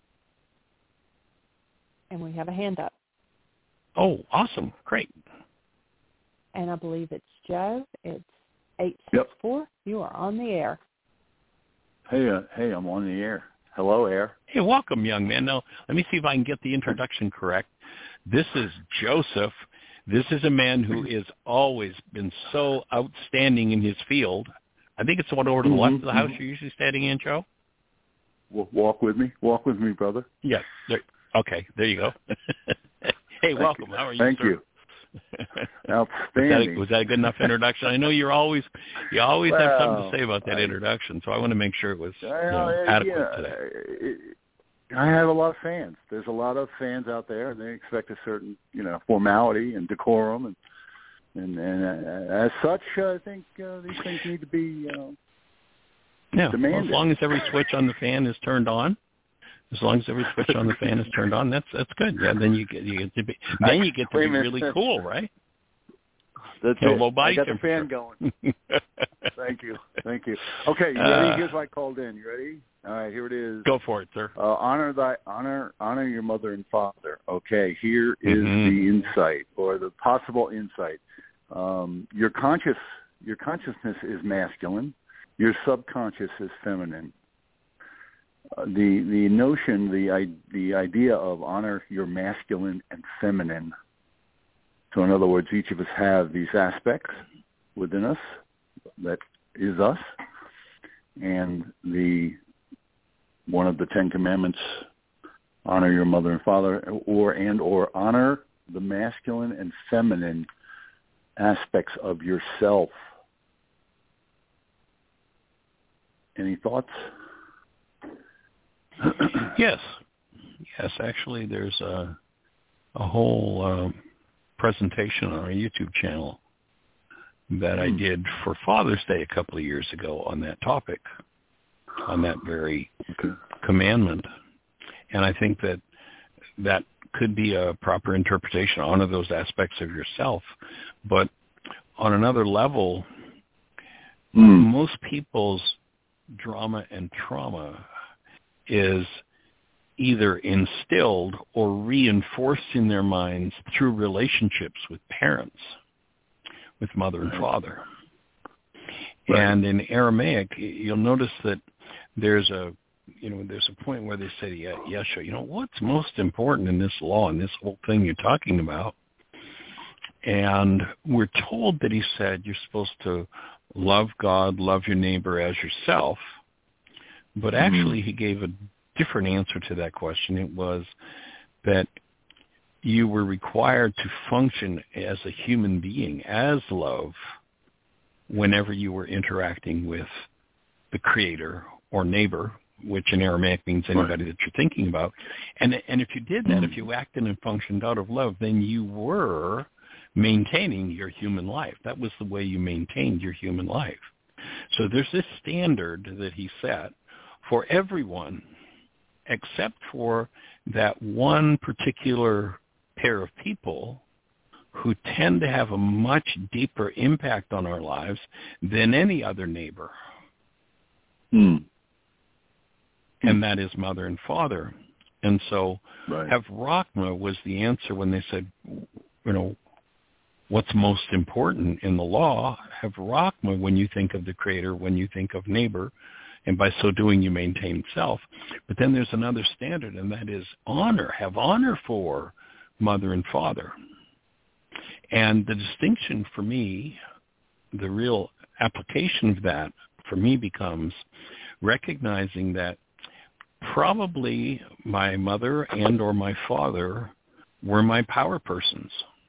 And we have a hand up. Oh, awesome. Great. And I believe it's Joe. It's 864. Yep. You are on the air. Hey, I'm on the air. Hello, air. Hey, welcome, young man. Now, let me see if I can get the introduction correct. This is Joseph. This is a man who has always been so outstanding in his field. I think it's the one over to the left of the house you're usually standing in, Joe. Walk with me, brother. Yes. Okay, there you go. Hey, welcome. How are you, Thank sir? you. Outstanding. Was that a good enough introduction? I know you always have something to say about that introduction, so I want to make sure it was adequate today. I have a lot of fans. There's a lot of fans out there, and they expect a certain, formality and decorum, and as such, I think these things need to be demanded. Well, as long as every switch on the fan is turned on. As long as every switch on the fan is turned on, that's good. Yeah, then you get to be really cool, right? That's it. I got the fan going. Thank you. Okay, you ready? Here's why I called in. You ready? All right, here it is. Go for it, sir. Honor your mother and father. Okay, here is the insight or the possible insight. Your consciousness is masculine. Your subconscious is feminine. The notion, the idea of honor your masculine and feminine. So in other words, each of us have these aspects within us that is us, and one of the 10 Commandments, honor your mother and father, or honor the masculine and feminine aspects of yourself. Any thoughts? Yes. Actually, there's a whole presentation on our YouTube channel that I did for Father's Day a couple of years ago on that topic, on that very commandment. And I think that could be a proper interpretation, honor those aspects of yourself. But on another level, most people's drama and trauma is either instilled or reinforced in their minds through relationships with parents, with mother and father. Right. And in Aramaic, you'll notice that there's a point where they say to Yeshua, what's most important in this law and this whole thing you're talking about? And we're told that he said you're supposed to love God, love your neighbor as yourself. But actually, he gave a different answer to that question. It was that you were required to function as a human being, as love, whenever you were interacting with the Creator or neighbor, which in Aramaic means anybody that you're thinking about. And if you did that, if you acted and functioned out of love, then you were maintaining your human life. That was the way you maintained your human life. So there's this standard that he set for everyone except for that one particular pair of people who tend to have a much deeper impact on our lives than any other neighbor. And that is mother and father. And so Hav-Rachma was the answer when they said, what's most important in the law? Hav-Rachma, when you think of the Creator, when you think of neighbor, and by so doing you maintain self. But then there's another standard, and that is honor. Have honor for mother and father. And the distinction for me, the real application of that for me becomes recognizing that probably my mother and or my father were my power persons.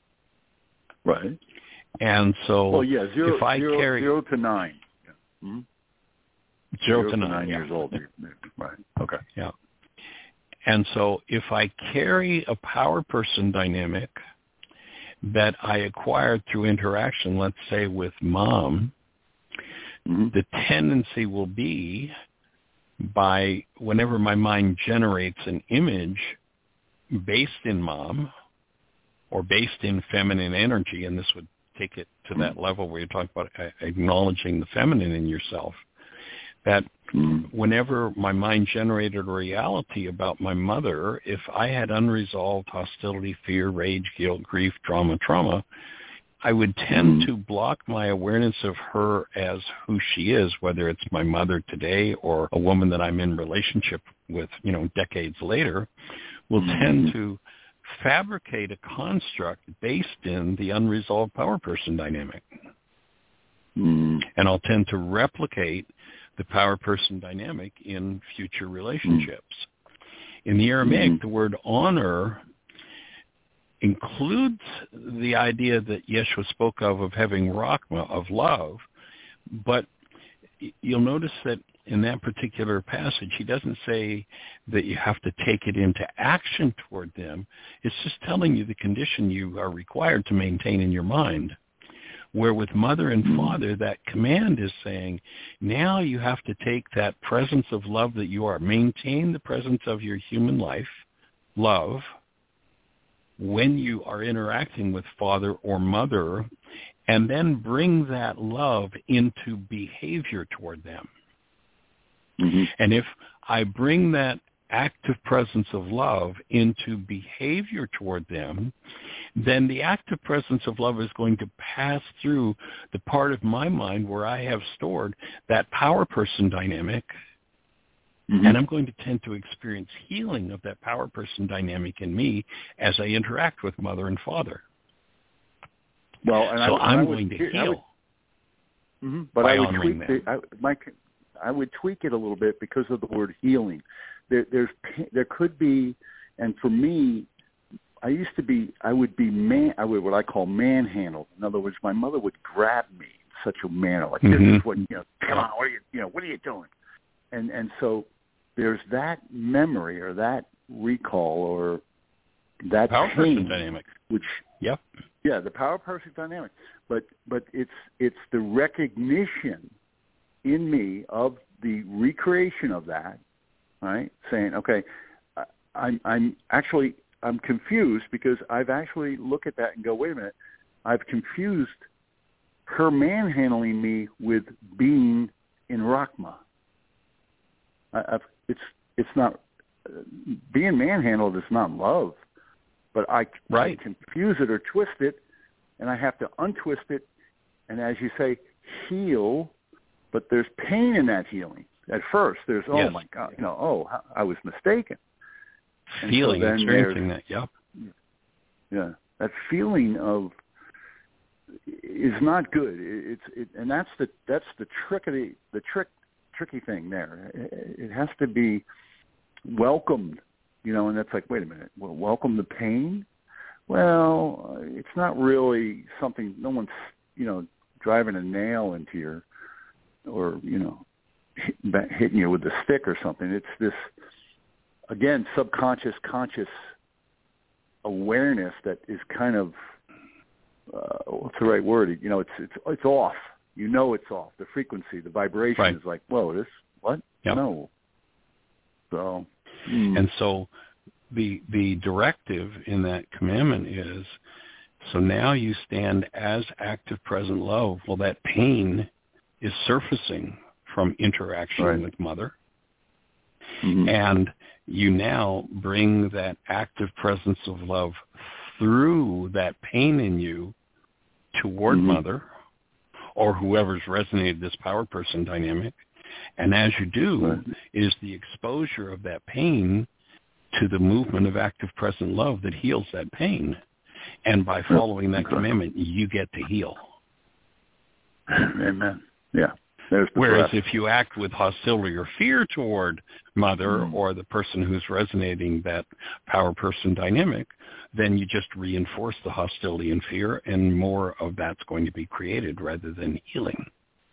Right. And so if I carry 0 to 9. Yeah. 0 to 9 years old. Right. Okay. Yeah. And so if I carry a power person dynamic that I acquired through interaction, let's say with mom, the tendency will be by whenever my mind generates an image based in mom or based in feminine energy, and this would take it to that level where you're talking about acknowledging the feminine in yourself, that whenever my mind generated a reality about my mother, if I had unresolved hostility, fear, rage, guilt, grief, trauma, I would tend to block my awareness of her as who she is, whether it's my mother today or a woman that I'm in relationship with, decades later, will tend to fabricate a construct based in the unresolved power person dynamic. And I'll tend to replicate the power person dynamic in future relationships. In the Aramaic, the word honor includes the idea that Yeshua spoke of having Rachma, of love, but you'll notice that in that particular passage, he doesn't say that you have to take it into action toward them. It's just telling you the condition you are required to maintain in your mind. Where with mother and father, that command is saying, now you have to take that presence of love that you are, maintain the presence of your human life, love, when you are interacting with father or mother, and then bring that love into behavior toward them. Mm-hmm. And if I bring that active presence of love into behavior toward them, then the active presence of love is going to pass through the part of my mind where I have stored that power person dynamic, and I'm going to tend to experience healing of that power person dynamic in me as I interact with mother and father. Well, and so I'm going to heal. But I would tweak I would tweak it a little bit because of the word healing. There could be, and for me, I would be what I call manhandled. In other words, my mother would grab me in such a manner, like this is what come on, what are you doing? And so there's that memory or that recall or that power pain, person dynamic, which the power person dynamic. But it's the recognition in me of the recreation of that, right? Saying, okay, I'm confused because I've actually looked at that and go, wait a minute, I've confused her manhandling me with being in Rachma. It's not being manhandled is not love, but I confuse it or twist it, and I have to untwist it, and as you say, heal. But there's pain in that healing. At first, there's oh my God, I was mistaken. Feeling, experiencing that, yeah, that feeling of is not good. And that's the tricky thing there. It has to be welcomed, and that's like, wait a minute, well, welcome the pain. Well, it's not really something. No one's driving a nail into your or hitting you with a stick or something. It's this, again, subconscious, conscious awareness that is kind of what's the right word? It's off. It's off. The frequency, the vibration is like, whoa, this what? Yep. No. So, and so the directive in that commandment is, so now you stand as active present love. Well, that pain is surfacing from interaction with mother. And you now bring that active presence of love through that pain in you toward mother or whoever's resonated this power person dynamic. And as you do, it is the exposure of that pain to the movement of active present love that heals that pain. And by following that commandment, you get to heal. Amen. Yeah. Whereas if you act with hostility or fear toward mother or the person who's resonating that power person dynamic, then you just reinforce the hostility and fear, and more of that's going to be created rather than healing.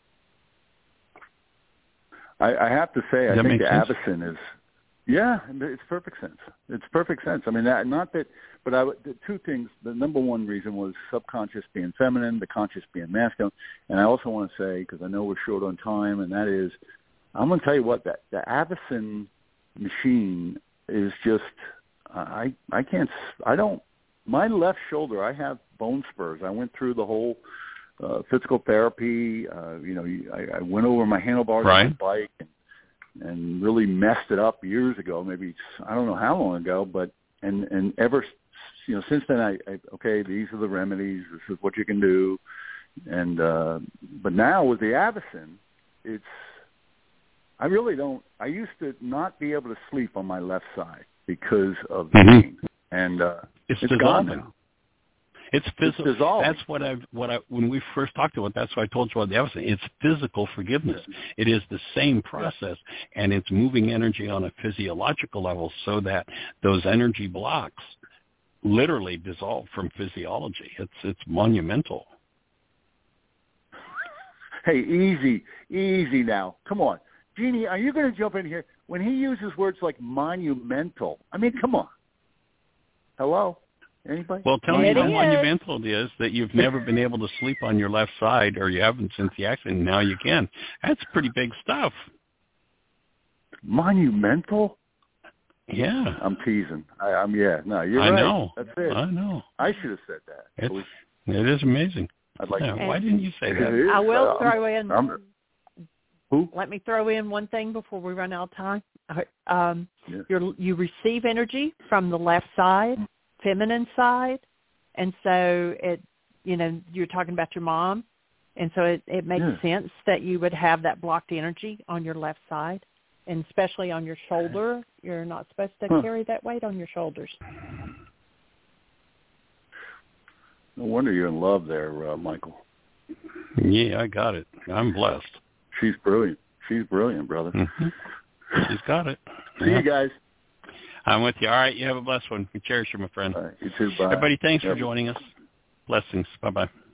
I have to say, I think the Avicen is, it's perfect sense. It's perfect sense. I mean, the two things, the number one reason was subconscious being feminine, the conscious being masculine. And I also want to say, because I know we're short on time, and that is, I'm going to tell you what, the Avicen machine is just, my left shoulder, I have bone spurs. I went through the whole physical therapy. I went over my handlebars on my bike and really messed it up years ago, maybe I don't know how long ago, but and ever since then these are the remedies, this is what you can do, and but now with the Avicen, I used to not be able to sleep on my left side because of the pain, and it's gone now. It's physical. That's what when we first talked about, that's what I told you about the Avicen. It's physical forgiveness. It is the same process, and it's moving energy on a physiological level so that those energy blocks literally dissolve from physiology. It's monumental. Hey, easy now. Come on. Jeannie, are you going to jump in here? When he uses words like monumental, I mean, come on. Hello? Anybody? Well, tell me how monumental it is that you've never been able to sleep on your left side, or you haven't since the accident. Now you can. That's pretty big stuff. Monumental? Yeah. I'm teasing. You're right. I know. That's it. I know. I should have said that. It is amazing. I'd like to. Why didn't you say that? I will throw in. Who? Let me throw in one thing before we run out of time. You receive energy from the left side, feminine side, and so you're talking about your mom, and so it makes sense that you would have that blocked energy on your left side, and especially on your shoulder. You're not supposed to carry that weight on your shoulders. No wonder you're in love there, Michael. Yeah, I got it. I'm blessed. She's brilliant. She's brilliant, brother. Mm-hmm. She's got it. See you guys. I'm with you. All right, you have a blessed one. We cherish you, my friend. All right, you too. Bye. Everybody, thanks for joining us. Blessings. Bye-bye.